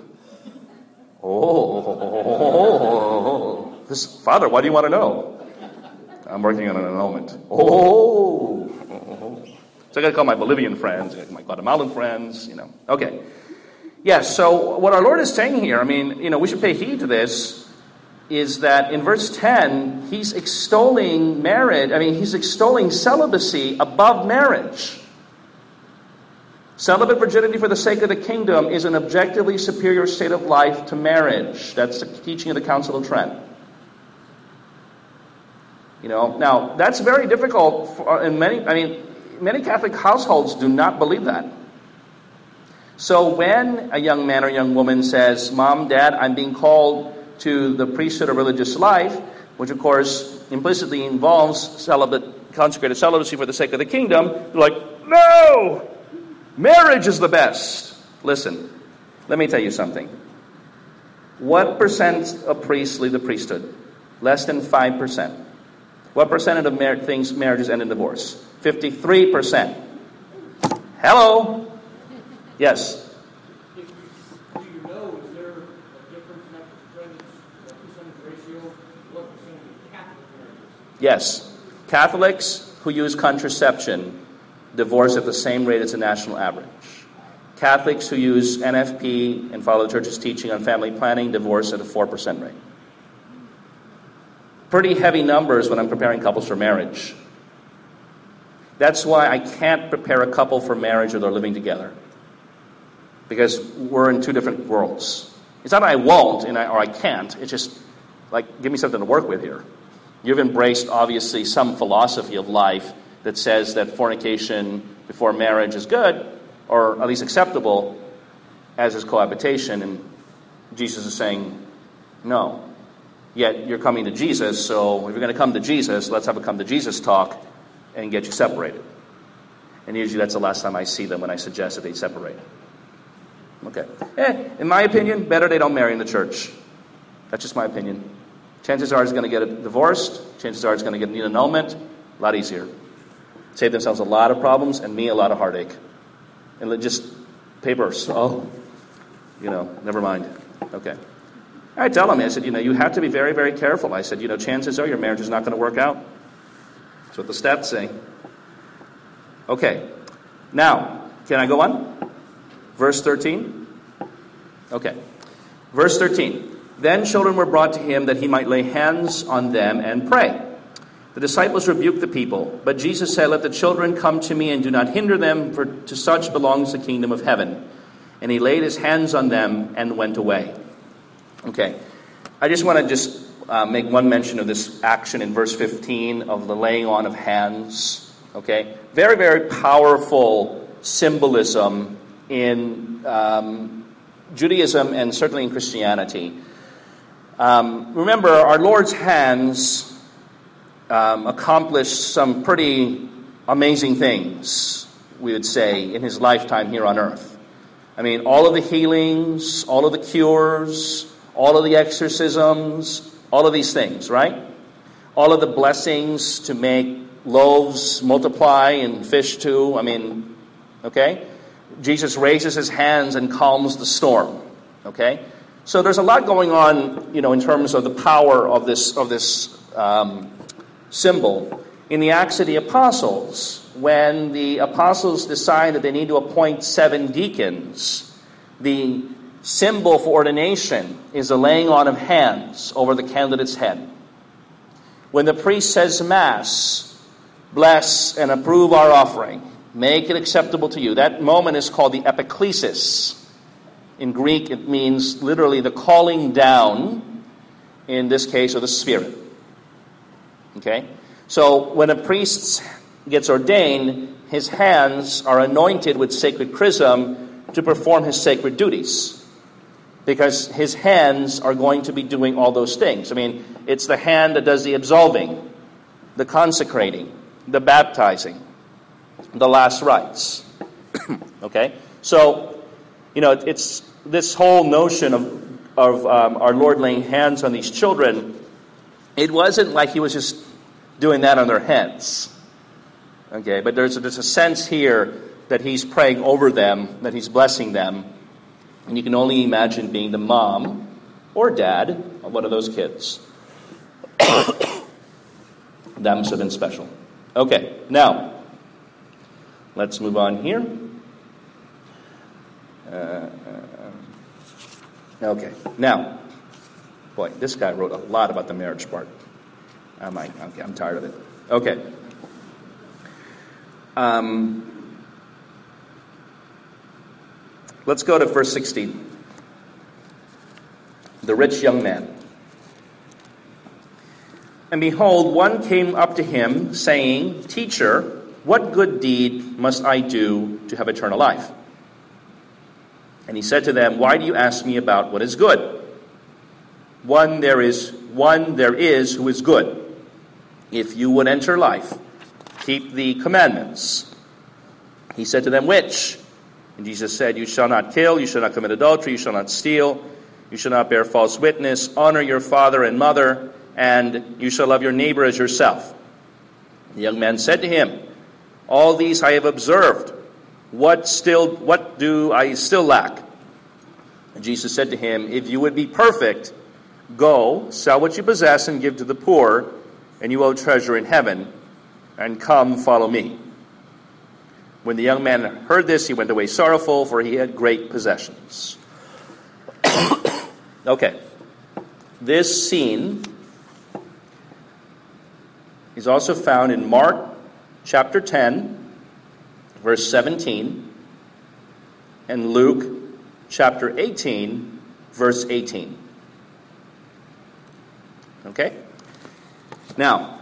Oh, this Father, why do you want to know? I'm working on an annulment. Oh, so I got to call my Bolivian friends, my Guatemalan friends. You know. Okay. Yes. So what our Lord is saying here, I mean, you know, we should pay heed to this. Is that in verse ten, he's extolling marriage, I mean, he's extolling celibacy above marriage. Celibate virginity for the sake of the kingdom is an objectively superior state of life to marriage. That's the teaching of the Council of Trent. You know, now, that's very difficult for, in many, I mean, many Catholic households do not believe that. So when a young man or young woman says, Mom, Dad, I'm being called to the priesthood of religious life, which of course implicitly involves celibate, consecrated celibacy for the sake of the kingdom, they're like, no! Marriage is the best. Listen, let me tell you something. What percent of priests leave the priesthood? Less than five percent. What percent of mar- things marriages end in divorce? fifty-three percent. Hello? Yes? Do you know, is there a difference in that percentage, that percentage ratio? What percentage of Catholic marriages? Yes. Catholics who use contraception divorce at the same rate as the national average. Catholics who use N F P and follow the Church's teaching on family planning divorce at a four percent rate. Pretty heavy numbers when I'm preparing couples for marriage. That's why I can't prepare a couple for marriage or they're living together. Because we're in two different worlds. It's not that I won't and I, or I can't. It's just like, give me something to work with here. You've embraced, obviously, some philosophy of life that says that fornication before marriage is good, or at least acceptable, as is cohabitation. And Jesus is saying, no. Yet you're coming to Jesus, so if you're going to come to Jesus, let's have a come to Jesus talk and get you separated. And usually that's the last time I see them when I suggest that they separate. Okay. Eh, in my opinion, better they don't marry in the church. That's just my opinion. Chances are he's going to get divorced. Chances are he's going to get an annulment. A lot easier. Save themselves a lot of problems and me a lot of heartache. And just papers. Oh, you know, never mind. Okay. I tell him, I said, you know, you have to be very, very careful. I said, you know, chances are your marriage is not going to work out. That's what the stats say. Okay. Now, can I go on? Verse thirteen? Okay. Verse thirteen. Then children were brought to him that he might lay hands on them and pray. The disciples rebuked the people, but Jesus said, "Let the children come to me and do not hinder them, for to such belongs the kingdom of heaven." And he laid his hands on them and went away. Okay. I just want to just uh, make one mention of this action in verse fifteen of the laying on of hands. Okay. Very, very powerful symbolism in um, Judaism and certainly in Christianity. Um, remember, our Lord's hands um, accomplished some pretty amazing things, we would say, in his lifetime here on earth. I mean, all of the healings, all of the cures, all of the exorcisms, all of these things, right? All of the blessings to make loaves multiply and fish too. I mean, okay? Jesus raises his hands and calms the storm, okay? So there's a lot going on, you know, in terms of the power of this of this um, symbol. In the Acts of the Apostles, when the apostles decide that they need to appoint seven deacons, the symbol for ordination is the laying on of hands over the candidate's head. When the priest says Mass, bless and approve our offering, make it acceptable to you, that moment is called the epiklesis. In Greek, it means literally the calling down, in this case, of the Spirit. Okay? So when a priest gets ordained, his hands are anointed with sacred chrism to perform his sacred duties. Because his hands are going to be doing all those things. I mean, it's the hand that does the absolving, the consecrating, the baptizing, the last rites. Okay? So, you know, it's this whole notion of, of um, our Lord laying hands on these children, it wasn't like he was just doing that on their heads. Okay, but there's a, there's a sense here that he's praying over them, that he's blessing them. And you can only imagine being the mom or dad of one of those kids. That must have been special. Okay, now, let's move on here. Uh, okay, now, boy, this guy wrote a lot about the marriage part. I'm like, okay, I'm tired of it. Okay. Um, let's go to verse sixteen. The rich young man. And behold, one came up to him, saying, "Teacher, what good deed must I do to have eternal life?" And he said to them, "Why do you ask me about what is good? One there is one there is who is good. If you would enter life, keep the commandments." He said to them, "Which?" And Jesus said, "You shall not kill, you shall not commit adultery, you shall not steal, you shall not bear false witness, honor your father and mother, and you shall love your neighbor as yourself." The young man said to him, "All these I have observed. What still what do I still lack?" And Jesus said to him, "If you would be perfect, go, sell what you possess and give to the poor, and you will have treasure in heaven, and come follow me." When the young man heard this, he went away sorrowful, for he had great possessions. Okay. This scene is also found in Mark chapter ten, verse seventeen, and Luke chapter eighteen, verse eighteen. Okay? Now,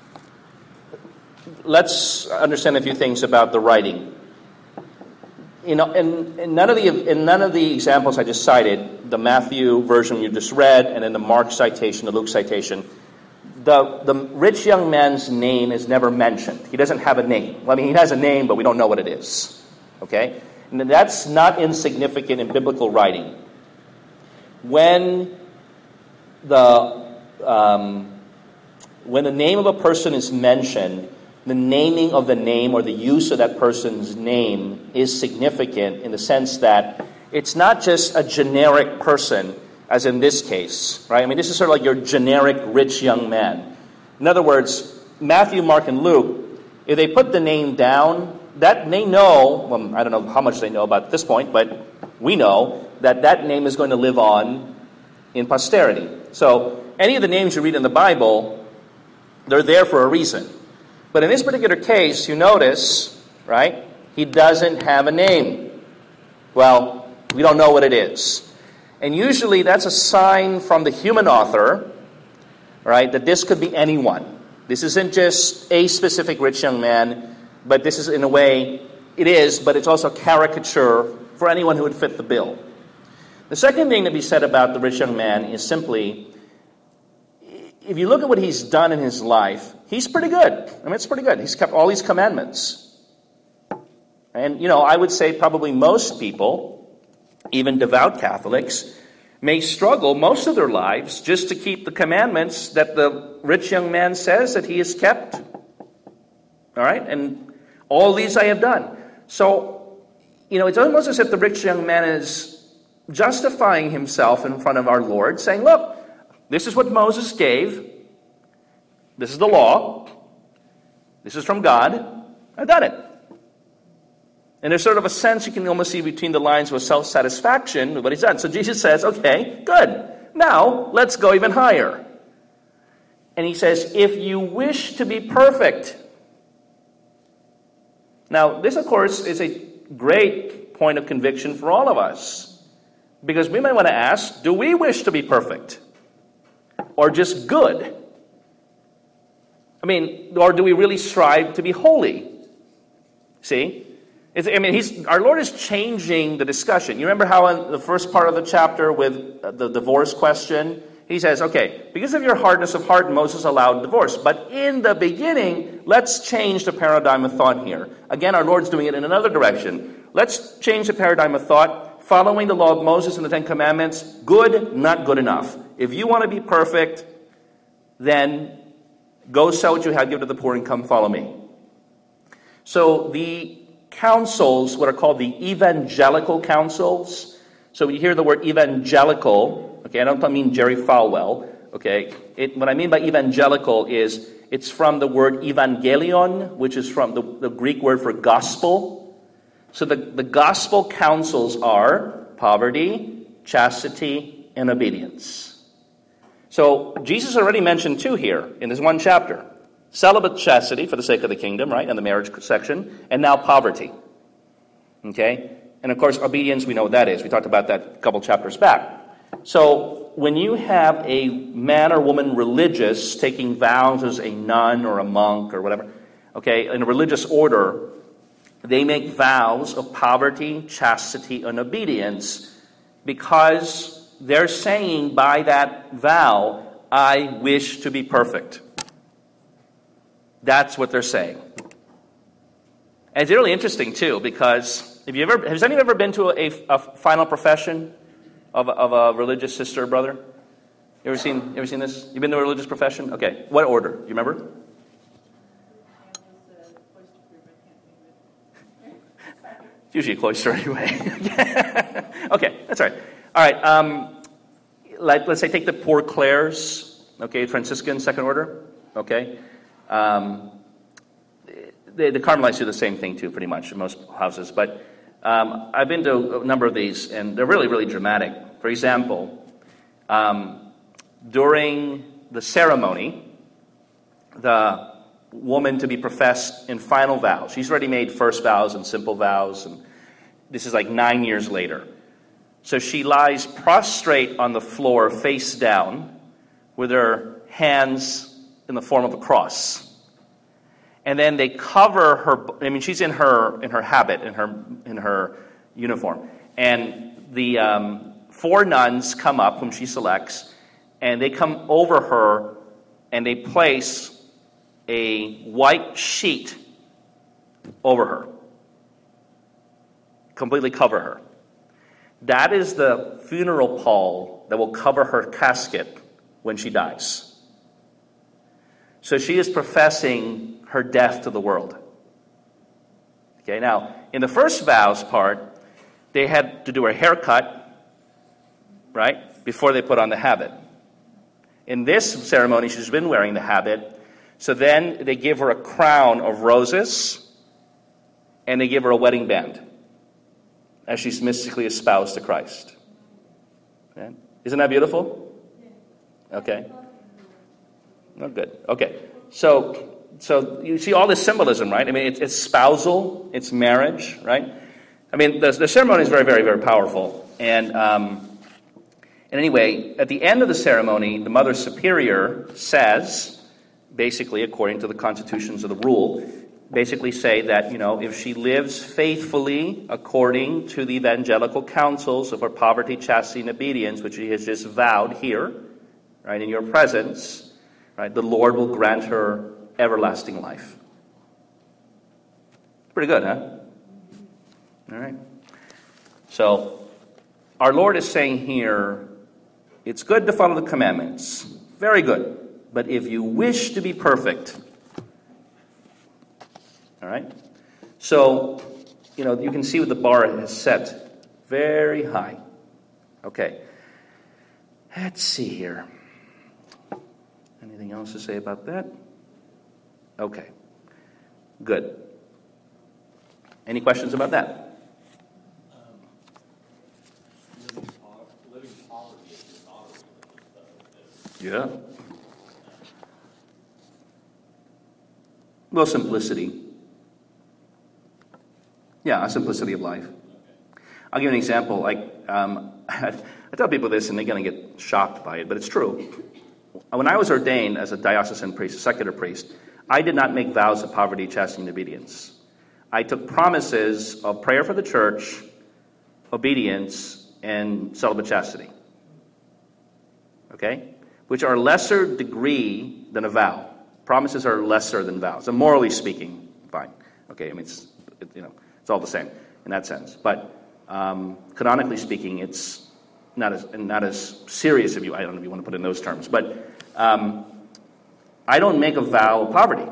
let's understand a few things about the writing. You know, in, in none of the in none of the examples I just cited, the Matthew version you just read, and then the Mark citation, the Luke citation, the the rich young man's name is never mentioned. He doesn't have a name. Well, I mean, he has a name, but we don't know what it is. Okay, and that's not insignificant in biblical writing. When the um, when the name of a person is mentioned, the naming of the name or the use of that person's name is significant in the sense that it's not just a generic person, as in this case, right? I mean, this is sort of like your generic rich young man. In other words, Matthew, Mark, and Luke, if they put the name down, that they know, well, I don't know how much they know about this point, but we know that that name is going to live on in posterity. So any of the names you read in the Bible, they're there for a reason. But in this particular case, you notice, right, he doesn't have a name. Well, we don't know what it is. And usually that's a sign from the human author, right, that this could be anyone. This isn't just a specific rich young man, but this is, in a way, it is, but it's also a caricature for anyone who would fit the bill. The second thing that we said about the rich young man is simply, if you look at what he's done in his life, he's pretty good. I mean, it's pretty good. He's kept all these commandments. And, you know, I would say probably most people, even devout Catholics, may struggle most of their lives just to keep the commandments that the rich young man says that he has kept. All right? And all these I have done. So, you know, it's almost as if the rich young man is justifying himself in front of our Lord, saying, look, this is what Moses gave. This is the law. This is from God. I've done it. And there's sort of a sense you can almost see between the lines of self-satisfaction with what he's done. So Jesus says, okay, good. Now, let's go even higher. And he says, if you wish to be perfect. Now, this, of course, is a great point of conviction for all of us. Because we might want to ask, do we wish to be perfect? Or just good? I mean, or do we really strive to be holy? See? It's, I mean, he's, our Lord is changing the discussion. You remember how in the first part of the chapter with the divorce question, he says, okay, because of your hardness of heart, Moses allowed divorce. But in the beginning, let's change the paradigm of thought here. Again, our Lord's doing it in another direction. Let's change the paradigm of thought. Following the law of Moses and the Ten Commandments, good, not good enough. If you want to be perfect, then go sell what you have, give to the poor, and come follow me. So the councils, what are called the evangelical councils. So when you hear the word evangelical, okay, I don't mean Jerry Falwell, okay. It, what I mean by evangelical is it's from the word evangelion, which is from the, the Greek word for gospel. So the, the gospel counsels are poverty, chastity, and obedience. So Jesus already mentioned two here in this one chapter. Celibate chastity for the sake of the kingdom, right, in the marriage section, and now poverty. Okay? And of course, obedience, we know what that is. We talked about that a couple chapters back. So when you have a man or woman religious taking vows as a nun or a monk or whatever, okay, in a religious order, they make vows of poverty, chastity, and obedience because they're saying by that vow, I wish to be perfect. That's what they're saying. And it's really interesting, too, because if you ever, has anyone ever been to a, a final profession of a, of a religious sister or brother? You ever seen, you ever seen this? You been to a religious profession? Okay. What order? Do you remember? It's usually a cloister anyway. Okay, that's all right. All right. Um, let, let's say take the Poor Clares, okay, Franciscan second order, okay. Um, the, the Carmelites do the same thing too, pretty much in most houses. But um, I've been to a number of these, and they're really, really dramatic. For example, um, during the ceremony, the woman to be professed in final vows. She's already made first vows and simple vows, and this is like nine years later. So she lies prostrate on the floor, face down, with her hands in the form of a cross. And then they cover her, I mean, she's in her in her habit, in her in her uniform. And the um, four nuns come up, whom she selects, and they come over her, and they place a white sheet over her. Completely cover her. That is the funeral pall that will cover her casket when she dies. So she is professing her death to the world. Okay, now, in the first vows part, they had to do her haircut, right, before they put on the habit. In this ceremony, she's been wearing the habit, So then they give her a crown of roses, and they give her a wedding band as she's mystically espoused to Christ. Okay. Isn't that beautiful? Okay. Oh, good. Okay. So, so you see all this symbolism, right? I mean, it's, it's spousal, it's marriage, right? I mean, the, the ceremony is very, very, very powerful. And, um, and anyway, at the end of the ceremony, the Mother Superior says, basically, according to the constitutions of the rule, basically say that, you know, if she lives faithfully according to the evangelical counsels of her poverty, chastity, and obedience, which she has just vowed here, right, in your presence, right, the Lord will grant her everlasting life. Pretty good, huh? All right. So, our Lord is saying here, it's good to follow the commandments. Very good. But if you wish to be perfect, all right? So, you know, you can see what the bar is set very high. Okay. Let's see here. Anything else to say about that? Okay. Good. Any questions about that? Yeah. Well, simplicity. Yeah, a simplicity of life. I'll give you an example. Like, um, I tell people this, and they're going to get shocked by it, but it's true. When I was ordained as a diocesan priest, a secular priest, I did not make vows of poverty, chastity, and obedience. I took promises of prayer for the church, obedience, and celibate chastity. Okay? Which are lesser degree than a vow. Promises are lesser than vows. And morally speaking, fine. Okay, I mean, it's, it, you know, it's all the same in that sense. But um, canonically speaking, it's not as not as serious if you, I don't know if you want to put it in those terms. But um, I don't make a vow of poverty.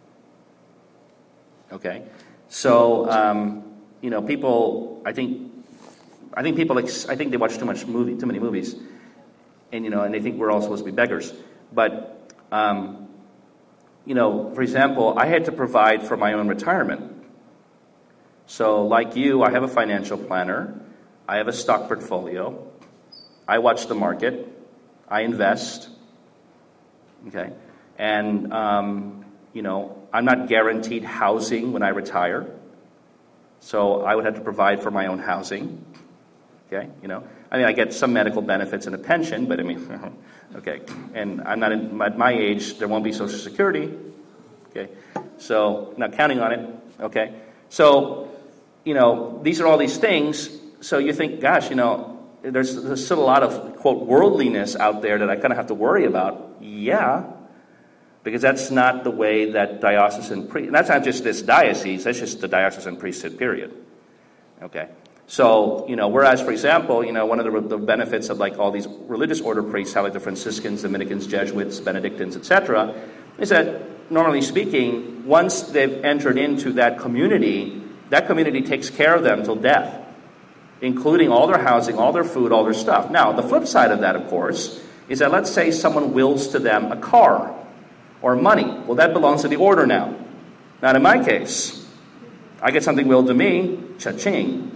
Okay? So, um, you know, people, I think, I think people, ex- I think they watch too much movie, too many movies. And, you know, and they think we're all supposed to be beggars. But, um, you know, for example, I had to provide for my own retirement. So, like you, I have a financial planner. I have a stock portfolio. I watch the market. I invest. Okay? And, um, you know, I'm not guaranteed housing when I retire. So I would have to provide for my own housing. Okay? You know? I mean, I get some medical benefits and a pension, but I mean, okay. And I'm not in, at my age, there won't be Social Security. Okay. So, not counting on it. Okay. So, you know, these are all these things. So you think, gosh, you know, there's, there's still a lot of, quote, worldliness out there that I kind of have to worry about. Yeah. Because that's not the way that diocesan priest, that's not just this diocese, that's just the diocesan priesthood, period. Okay. So, you know, whereas, for example, you know, one of the, the benefits of like all these religious order priests, how like the Franciscans, Dominicans, Jesuits, Benedictines, et cetera, is that normally speaking, once they've entered into that community, that community takes care of them till death, including all their housing, all their food, all their stuff. Now, the flip side of that, of course, is that let's say someone wills to them a car or money. Well, that belongs to the order now. Not in my case. I get something willed to me, cha-ching.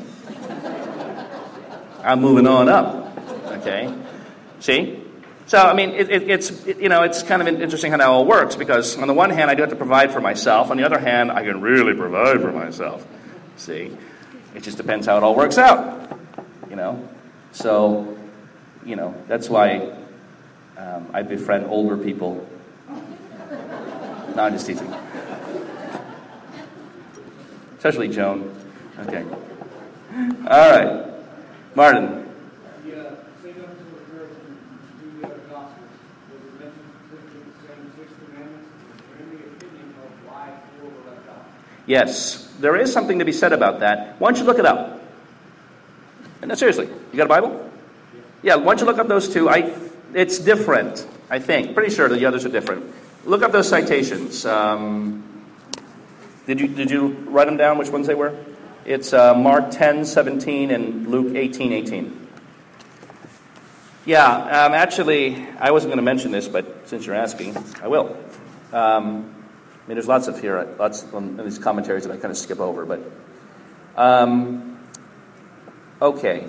I'm moving on up, okay? See? So, I mean, it, it, it's, it, you know, it's kind of interesting how that all works, because on the one hand, I do have to provide for myself. On the other hand, I can really provide for myself. See? It just depends how it all works out, you know? So, you know, that's why um, I befriend older people. No, I'm just teasing. Especially Joan. Okay. All right. Martin. The uh, Saint Epistle of Prayer to the other Gospels, was it mentioned specifically the same six commandments? Is there any opinion of why four were left out? Yes, there is something to be said about that. Why don't you look it up? No, seriously, you got a Bible? Yeah, why don't you look up those two? I, it's different, I think. Pretty sure the others are different. Look up those citations. Um, did you did you write them down? Which ones they were? It's uh, Mark ten seventeen and Luke eighteen eighteen. Yeah, um, actually, I wasn't going to mention this, but since you're asking, I will. Um, I mean, there's lots of here, lots of these commentaries that I kind of skip over, but um, okay.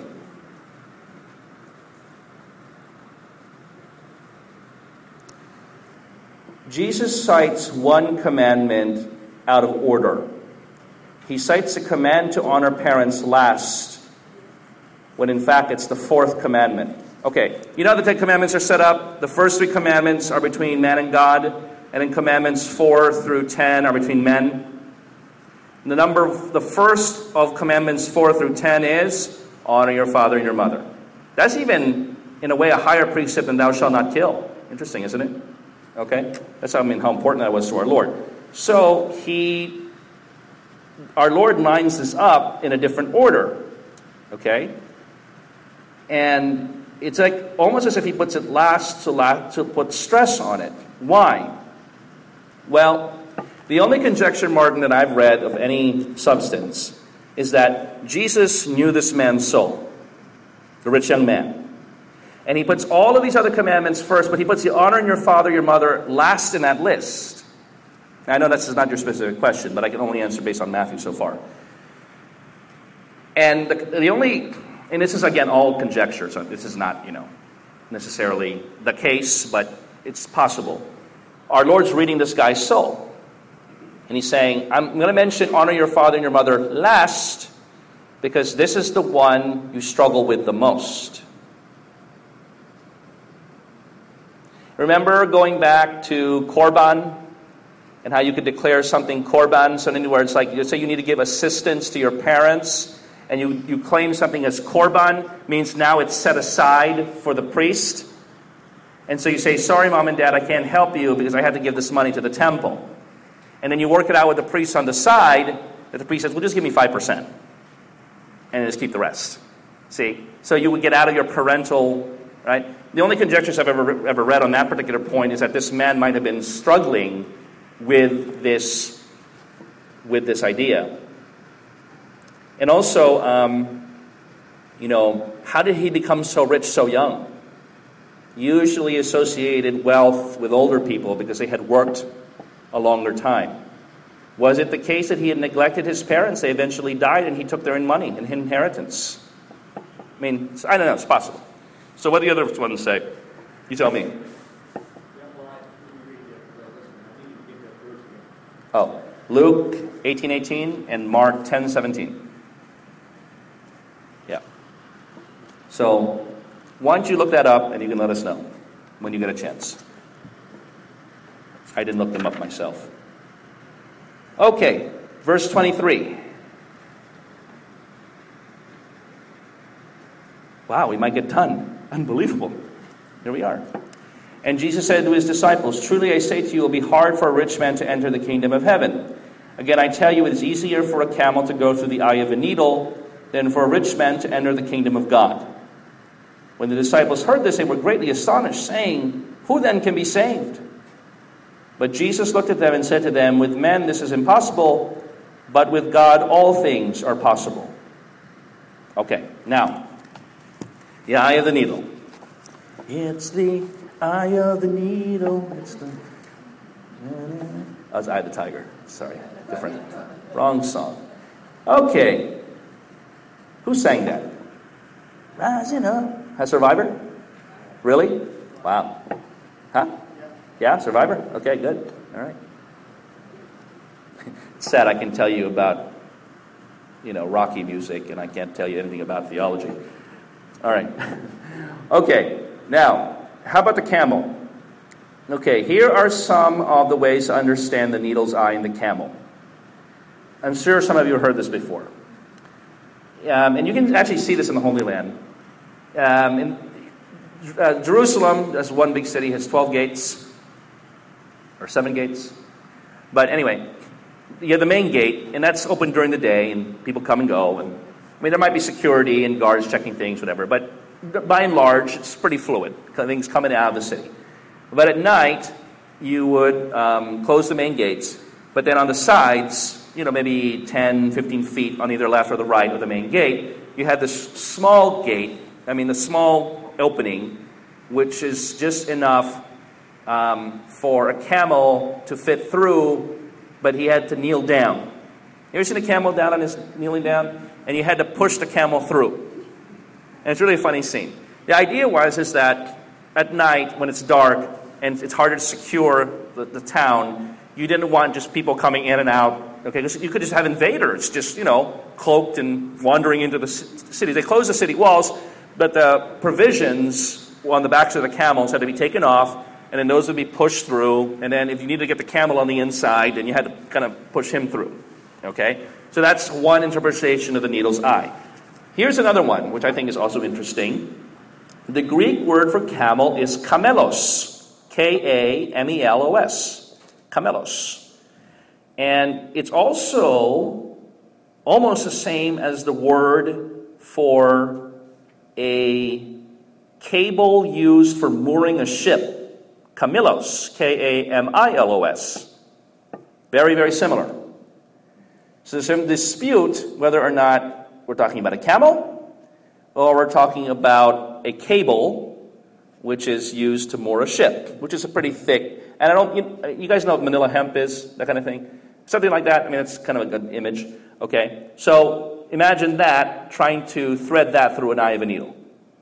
Jesus cites one commandment out of order. He cites the command to honor parents last, when in fact it's the fourth commandment. Okay, you know how the Ten Commandments are set up? The first three commandments are between man and God, and then commandments four through ten are between men. The number, the first of commandments four through ten is honor your father and your mother. That's even, in a way, a higher precept than thou shalt not kill. Interesting, isn't it? Okay, that's how, I mean, how important that was to our Lord. So he, our Lord lines this up in a different order. Okay, and it's like almost as if he puts it last to last to put stress on it. Why? Well, the only conjecture, Martin, that I've read of any substance is that Jesus knew this man's soul, the rich young man. And he puts all of these other commandments first, but he puts the honor your father, your mother last in that list. Now, I know this is not your specific question, but I can only answer based on Matthew so far. And the, the only, and this is again all conjecture, so this is not, you know, necessarily the case, but it's possible. Our Lord's reading this guy's soul. And he's saying, I'm going to mention honor your father and your mother last, because this is the one you struggle with the most. Remember going back to Korban and how you could declare something Korban, so in other words, like you say you need to give assistance to your parents, and you, you claim something as Korban, means now it's set aside for the priest. And so you say, sorry, mom and dad, I can't help you because I had to give this money to the temple. And then you work it out with the priest on the side, that the priest says, well, just give me five percent. And just keep the rest. See? So you would get out of your parental, right? The only conjectures I've ever ever read on that particular point is that this man might have been struggling with this, with this idea. And also, um, you know, how did he become so rich so young? Usually associated wealth with older people because they had worked a longer time. Was it the case that he had neglected his parents? They eventually died and he took their money and inheritance. I mean, I don't know, it's possible. So what do the other ones say? You tell me. Oh, Luke eighteen eighteen and Mark ten seventeen. Yeah. So why don't you look that up and you can let us know when you get a chance. I didn't look them up myself. Okay, verse twenty-three. Wow, we might get done. Unbelievable. Here we are. And Jesus said to his disciples, truly I say to you, it will be hard for a rich man to enter the kingdom of heaven. Again, I tell you, it is easier for a camel to go through the eye of a needle than for a rich man to enter the kingdom of God. When the disciples heard this, they were greatly astonished, saying, who then can be saved? But Jesus looked at them and said to them, with men this is impossible, but with God all things are possible. Okay, now, the eye of the needle. It's the eye of the needle. It's the... Oh, it's Eye of the Tiger. Sorry, different. Wrong song. Okay. Who sang that? Rising up. A Survivor? Really? Wow. Huh? Yeah, Survivor? Okay, good. All right. It's sad I can tell you about, you know, Rocky music, and I can't tell you anything about theology. All right. Okay, now, how about the camel? Okay, here are some of the ways to understand the needle's eye in the camel. I'm sure some of you have heard this before. Um, and you can actually see this in the Holy Land. Um, in uh, Jerusalem, as one big city, has twelve gates, or seven gates. But anyway, you have the main gate, and that's open during the day, and people come and go. And I mean, there might be security and guards checking things, whatever. But by and large, it's pretty fluid. Things coming out of the city. But at night, you would um, close the main gates. But then on the sides, you know, maybe ten, fifteen feet on either left or the right of the main gate, you had this small gate, I mean, the small opening, which is just enough um, for a camel to fit through, but he had to kneel down. You ever seen a camel down on his kneeling down? And you had to push the camel through. And it's really a funny scene. The idea was is that at night, when it's dark and it's harder to secure the, the town, you didn't want just people coming in and out. Okay, you could just have invaders, just, you know, cloaked and wandering into the city. They closed the city walls, but the provisions on the backs of the camels had to be taken off, and then those would be pushed through. And then if you needed to get the camel on the inside, then you had to kind of push him through. Okay, so that's one interpretation of the needle's eye. Here's another one, which I think is also interesting. The Greek word for camel is kamelos, K A M E L O S, kamelos. And it's also almost the same as the word for a cable used for mooring a ship, kamilos, K A M I L O S. Very, very similar. So there's some dispute whether or not we're talking about a camel or we're talking about a cable which is used to moor a ship, which is a pretty thick, and I don't, you, you guys know what manila hemp is, that kind of thing? Something like that. I mean, it's kind of a good image. Okay, so imagine that, trying to thread that through an eye of a needle.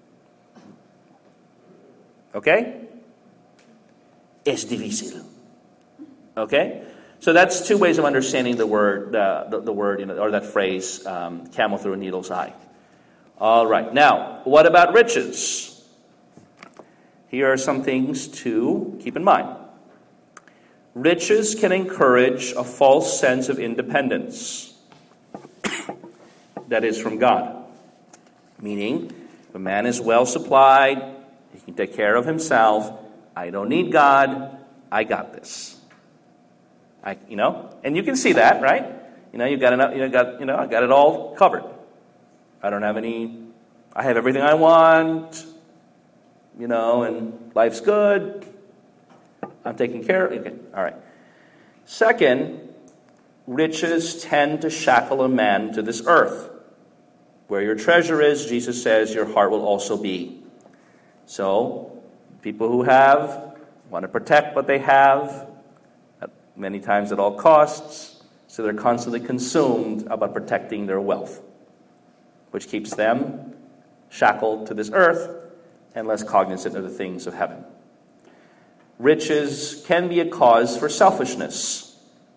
Okay? Es difícil. Okay? So that's two ways of understanding the word, uh, the, the word, you know, or that phrase, um, camel through a needle's eye. All right. Now, what about riches? Here are some things to keep in mind. Riches can encourage a false sense of independence. That is from God. Meaning, if a man is well supplied, he can take care of himself. I don't need God. I got this. I, you know, and you can see that, right? You know, you got enough. You know, got you know, I got it all covered. I don't have any. I have everything I want. You know, and life's good. I'm taking care of it. Okay. All right. Second, riches tend to shackle a man to this earth. Where your treasure is, Jesus says, your heart will also be. So, people who have want to protect what they have. Many times at all costs, so they're constantly consumed about protecting their wealth, which keeps them shackled to this earth and less cognizant of the things of heaven. Riches can be a cause for selfishness.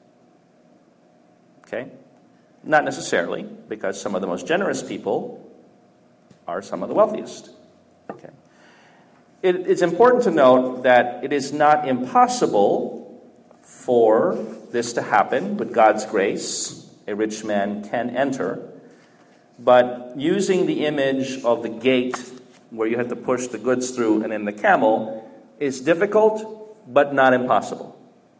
Okay? Not necessarily, because some of the most generous people are some of the wealthiest. Okay? It, it's important to note that it is not impossible for this to happen. With God's grace, a rich man can enter. But using the image of the gate where you have to push the goods through and then the camel is difficult, but not impossible.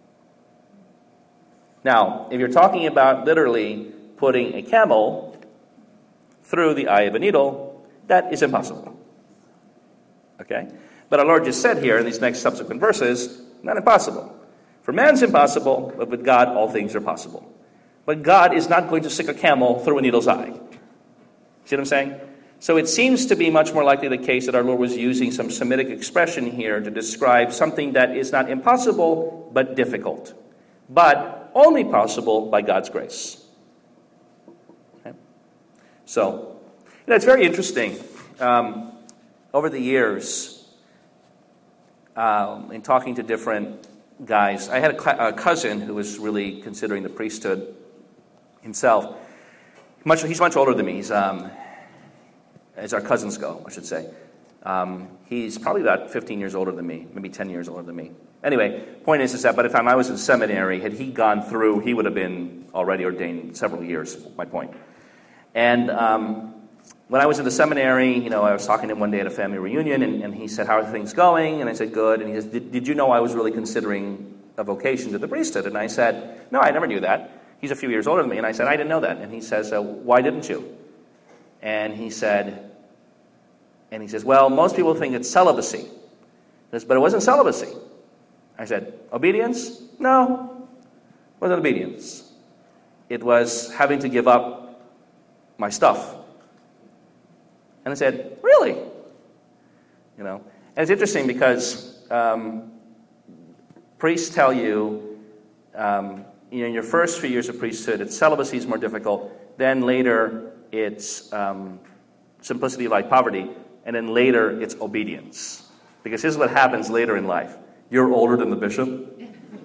Now, if you're talking about literally putting a camel through the eye of a needle, that is impossible. Okay? But our Lord just said here in these next subsequent verses, not impossible. For man's impossible, but with God all things are possible. But God is not going to stick a camel through a needle's eye. See what I'm saying? So it seems to be much more likely the case that our Lord was using some Semitic expression here to describe something that is not impossible, but difficult. But only possible by God's grace. Okay? So, you know, it's very interesting. Um, over the years, um, in talking to different guys, I had a, cl- a cousin who was really considering the priesthood himself. Much, he's much older than me. He's, um, as our cousins go, I should say. Um, he's probably about fifteen years older than me, maybe ten years older than me. Anyway, point is, is that by the time I was in seminary, had he gone through, he would have been already ordained several years, my point. And um, when I was in the seminary, you know, I was talking to him one day at a family reunion, and, and he said, how are things going? And I said, good. And he said, did, did you know I was really considering a vocation to the priesthood? And I said, no, I never knew that. He's a few years older than me. And I said, I didn't know that. And he says, uh, why didn't you? And he said, and he says, well, most people think it's celibacy. He says, but it wasn't celibacy. I said, obedience? No, it wasn't obedience. It was having to give up my stuff. And I said, really? You know, and it's interesting because um, priests tell you, um, you know, in your first few years of priesthood, it's celibacy is more difficult. Then later, it's um, simplicity like poverty. And then later, it's obedience. Because here's what happens later in life. You're older than the bishop.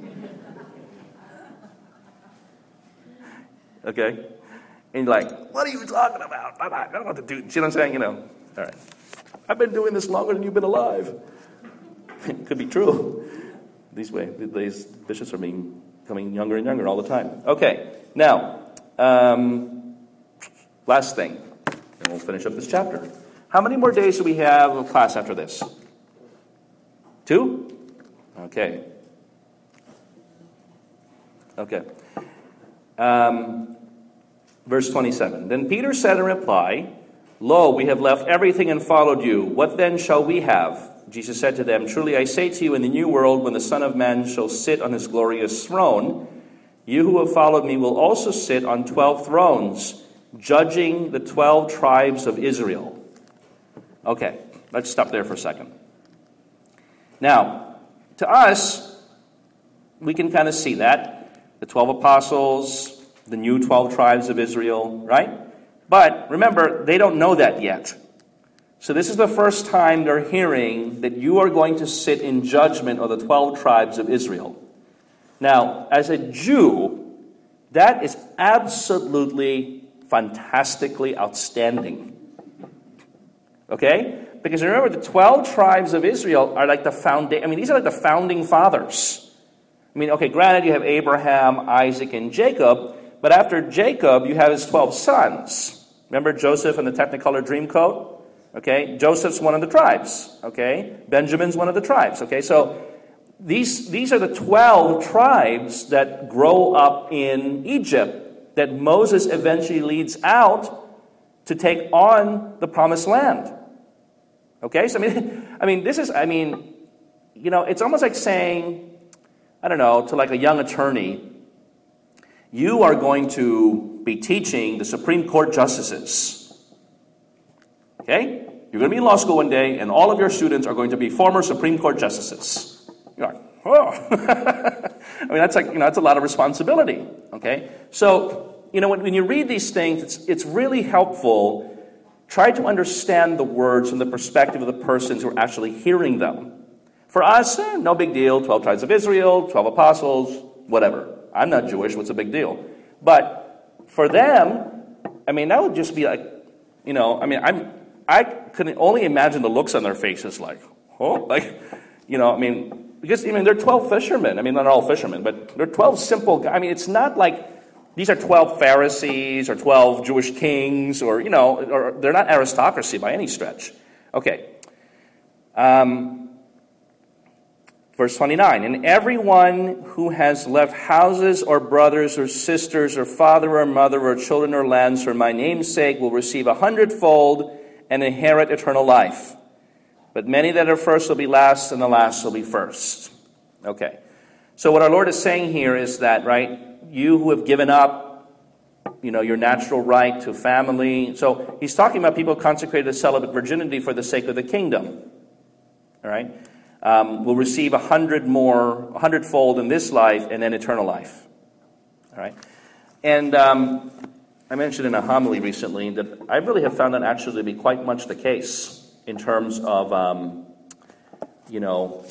Okay? And you're like, what are you talking about? I don't know what to do. See what I'm saying? You know, all right. I've been doing this longer than you've been alive. It could be true. These way, these bishops are being, becoming younger and younger all the time. Okay, now, um, last thing, and we'll finish up this chapter. How many more days do we have of class after this? Two? Okay. Okay. Um, verse twenty-seven. Then Peter said in reply, Lo, we have left everything and followed you. What then shall we have? Jesus said to them, Truly I say to you, in the new world, when the Son of Man shall sit on his glorious throne, you who have followed me will also sit on twelve thrones, judging the twelve tribes of Israel. Okay, let's stop there for a second. Now, to us, we can kind of see that. The twelve apostles, the new twelve tribes of Israel, right? But remember, they don't know that yet. So this is the first time they're hearing that you are going to sit in judgment of the twelve tribes of Israel. Now, as a Jew, that is absolutely, fantastically outstanding. Okay? Because remember, the twelve tribes of Israel are like the foundation. I mean, these are like the founding fathers. I mean, okay, granted, you have Abraham, Isaac, and Jacob, but after Jacob, you have his twelve sons. Remember Joseph and the Technicolor Dreamcoat? Okay, Joseph's one of the tribes. Okay, Benjamin's one of the tribes. Okay, so these these are the twelve tribes that grow up in Egypt that Moses eventually leads out to take on the promised land. Okay, so I mean, I mean, this is, I mean, you know, it's almost like saying, I don't know, to like a young attorney, you are going to be teaching the Supreme Court justices. Okay? You're going to be in law school one day, and all of your students are going to be former Supreme Court justices. You're like, oh. I mean, that's like, you know, that's a lot of responsibility. Okay? So, you know, when, when you read these things, it's, it's really helpful. Try to understand the words from the perspective of the persons who are actually hearing them. For us, eh, no big deal. twelve tribes of Israel, twelve apostles, whatever. I'm not Jewish. What's a big deal? But for them, I mean, that would just be like, you know, I mean, I'm, I can only imagine the looks on their faces like, oh, like, you know, I mean, because, I mean, they're twelve fishermen. I mean, not all fishermen, but they're twelve simple guys. I mean, it's not like these are twelve Pharisees or twelve Jewish kings or, you know, or they're not aristocracy by any stretch. Okay. Um, verse twenty-nine, and everyone who has left houses or brothers or sisters or father or mother or children or lands for my name's sake will receive a hundredfold and inherit eternal life. But many that are first will be last, and the last will be first. Okay. So what our Lord is saying here is that, right, you who have given up, you know, your natural right to family. So he's talking about people consecrated to celibate virginity for the sake of the kingdom. All right. Um, will receive a hundred more, a hundredfold in this life, and then eternal life. All right. And um, I mentioned in a homily recently that I really have found that actually to be quite much the case in terms of, um, you know,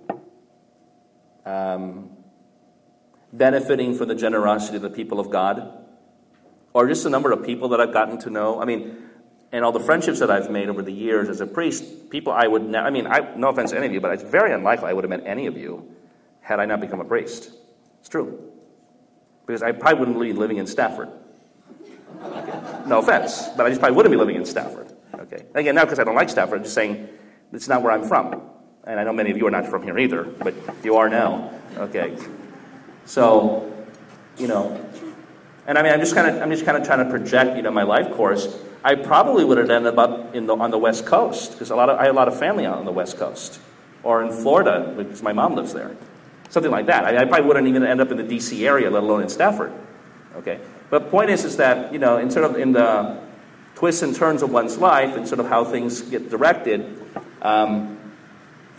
um, benefiting from the generosity of the people of God, or just the number of people that I've gotten to know. I mean, and all the friendships that I've made over the years as a priest, people I would, ne- I mean, I, no offense to any of you, but it's very unlikely I would have met any of you had I not become a priest. It's true. Because I probably wouldn't be living in Stafford. Okay. No offense, but I just probably wouldn't be living in Stafford. Okay. Again, not because I don't like Stafford, I'm just saying it's not where I'm from. And I know many of you are not from here either, but you are now. Okay. So, you know, and I mean, I'm just kind of, I'm just kind of trying to project, you know, my life course. I probably would have ended up in the, on the West Coast because a lot of I have a lot of family out on the West Coast, or in Florida because my mom lives there, something like that. I, I probably wouldn't even end up in the D C area, let alone in Stafford. Okay, but the point is, is that, you know, in sort of in the twists and turns of one's life and sort of how things get directed, um,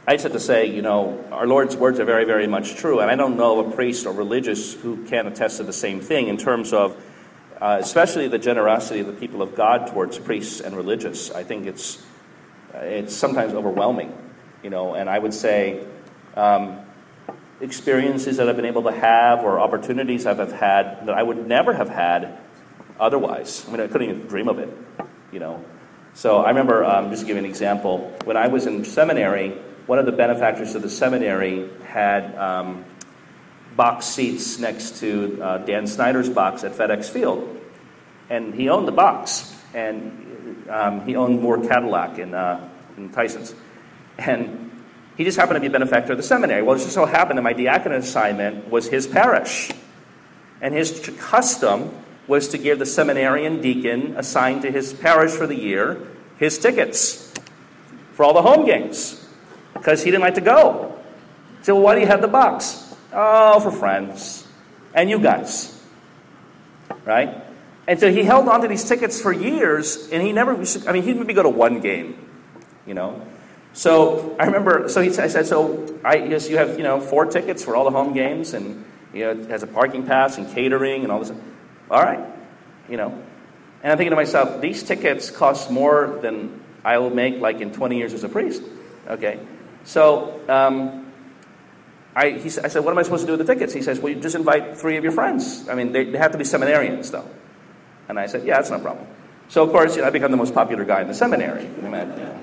I just have to say, you know, our Lord's words are very, very much true, and I don't know of a priest or religious who can attest to the same thing in terms of, uh, especially the generosity of the people of God towards priests and religious. I think it's it's sometimes overwhelming, you know, and I would say um, experiences that I've been able to have or opportunities I've had that I would never have had otherwise. I mean, I couldn't even dream of it, you know. So I remember, um, just to give you an example, when I was in seminary, one of the benefactors of the seminary had um, box seats next to uh, Dan Snyder's box at FedEx Field. And he owned the box. And um, he owned Moore Cadillac in, uh, in Tyson's. And he just happened to be a benefactor of the seminary. Well, it just so happened that my diaconate assignment was his parish. And his custom was to give the seminarian deacon assigned to his parish for the year his tickets for all the home games. Because he didn't like to go. He said, well, why do you have the box? Oh, for friends. And you guys. Right? And so he held on to these tickets for years, and he never, I mean, he'd maybe go to one game, you know. So I remember, so he, I said, so I guess you have, you know, four tickets for all the home games, and, you know, it has a parking pass and catering and all this. All right. You know. And I'm thinking to myself, these tickets cost more than I will make, like, in twenty years as a priest. Okay. So um, I, he, I said, what am I supposed to do with the tickets? He says, well, you just invite three of your friends. I mean, they, they have to be seminarians, though. And I said, yeah, that's no problem. So, of course, you know, I become the most popular guy in the seminary. You can imagine.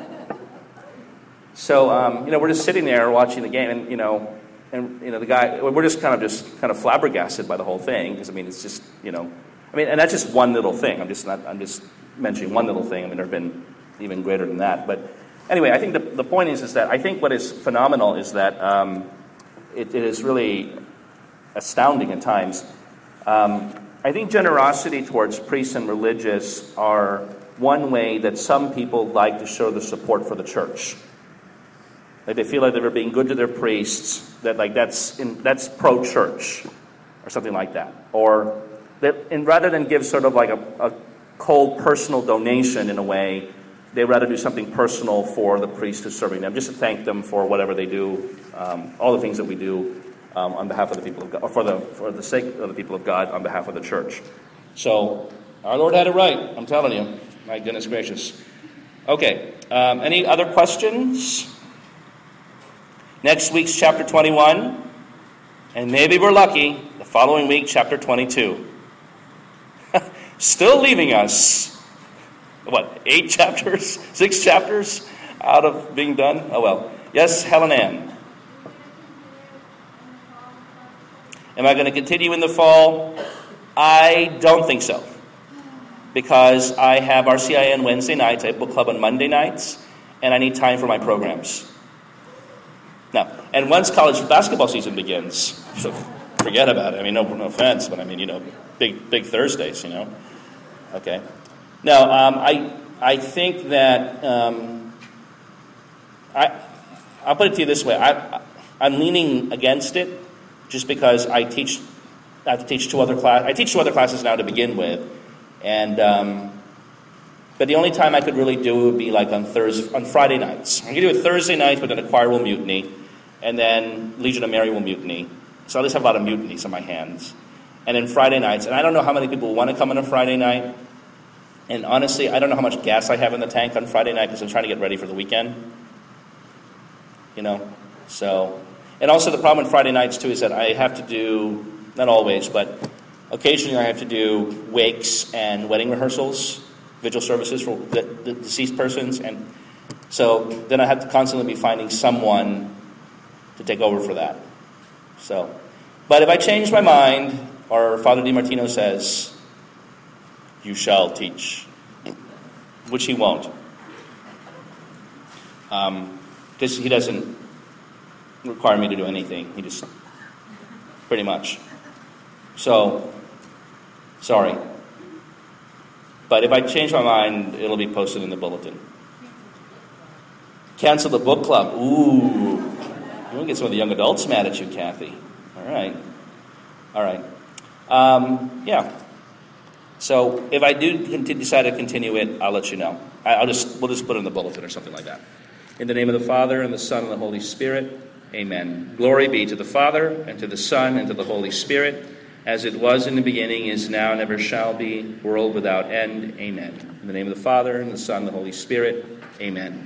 So, um, you know, we're just sitting there watching the game, and, you know, and, you know, the guy, we're just kind of just kind of flabbergasted by the whole thing, because, I mean, it's just, you know, I mean, and that's just one little thing. I'm just not, I'm just mentioning one little thing. I mean, there have been even greater than that, but anyway, I think the, the point is, is that I think what is phenomenal is that um, it, it is really astounding at times. Um, I think generosity towards priests and religious are one way that some people like to show the support for the church. Like they feel like they're being good to their priests, that like that's in, that's pro-church or something like that. Or that, and rather than give sort of like a, a cold personal donation in a way, they rather do something personal for the priest who's serving them, just to thank them for whatever they do, um, all the things that we do um, on behalf of the people of God, or for the for the sake of the people of God, on behalf of the church. So our Lord had it right. I'm telling you. My goodness gracious. Okay. Um, any other questions? Next week's chapter twenty-one, and maybe we're lucky. The following week, chapter twenty-two. Still leaving us. What, eight chapters? Six chapters out of being done? Oh, well. Yes, Helen Ann. Am I going to continue in the fall? I don't think so. Because I have R C I N Wednesday nights, I have book club on Monday nights, and I need time for my programs. Now, and once college basketball season begins, so forget about it. I mean, no, no offense, but I mean, you know, big, big Thursdays, you know. Okay. Now, um, I I think that um, I I'll put it to you this way. I I'm leaning against it, just because I teach I have to teach two other class I teach two other classes now to begin with, and um, but the only time I could really do it would be like on Thursday on Friday nights. I'm gonna do it Thursday nights, but then the choir will mutiny, and then Legion of Mary will mutiny. So I just have a lot of mutinies on my hands, and then Friday nights, and I don't know how many people want to come on a Friday night. And honestly, I don't know how much gas I have in the tank on Friday night because I'm trying to get ready for the weekend. You know? So, and also the problem with Friday nights, too, is that I have to do, not always, but occasionally I have to do wakes and wedding rehearsals, vigil services for the, the deceased persons. And so then I have to constantly be finding someone to take over for that. So, but if I change my mind, or Father DiMartino says, you shall teach, which he won't. Um, because he doesn't require me to do anything. He just, pretty much. So, sorry. But if I change my mind, it'll be posted in the bulletin. Cancel the book club. Ooh. You want to get some of the young adults mad at you, Kathy. All right. All right. Um, yeah. So if I do continue, decide to continue it, I'll let you know. I, I'll just we'll just put it in the bulletin or something like that. In the name of the Father, and the Son, and the Holy Spirit. Amen. Glory be to the Father, and to the Son, and to the Holy Spirit, as it was in the beginning, is now, and ever shall be, world without end. Amen. In the name of the Father, and the Son, and the Holy Spirit. Amen.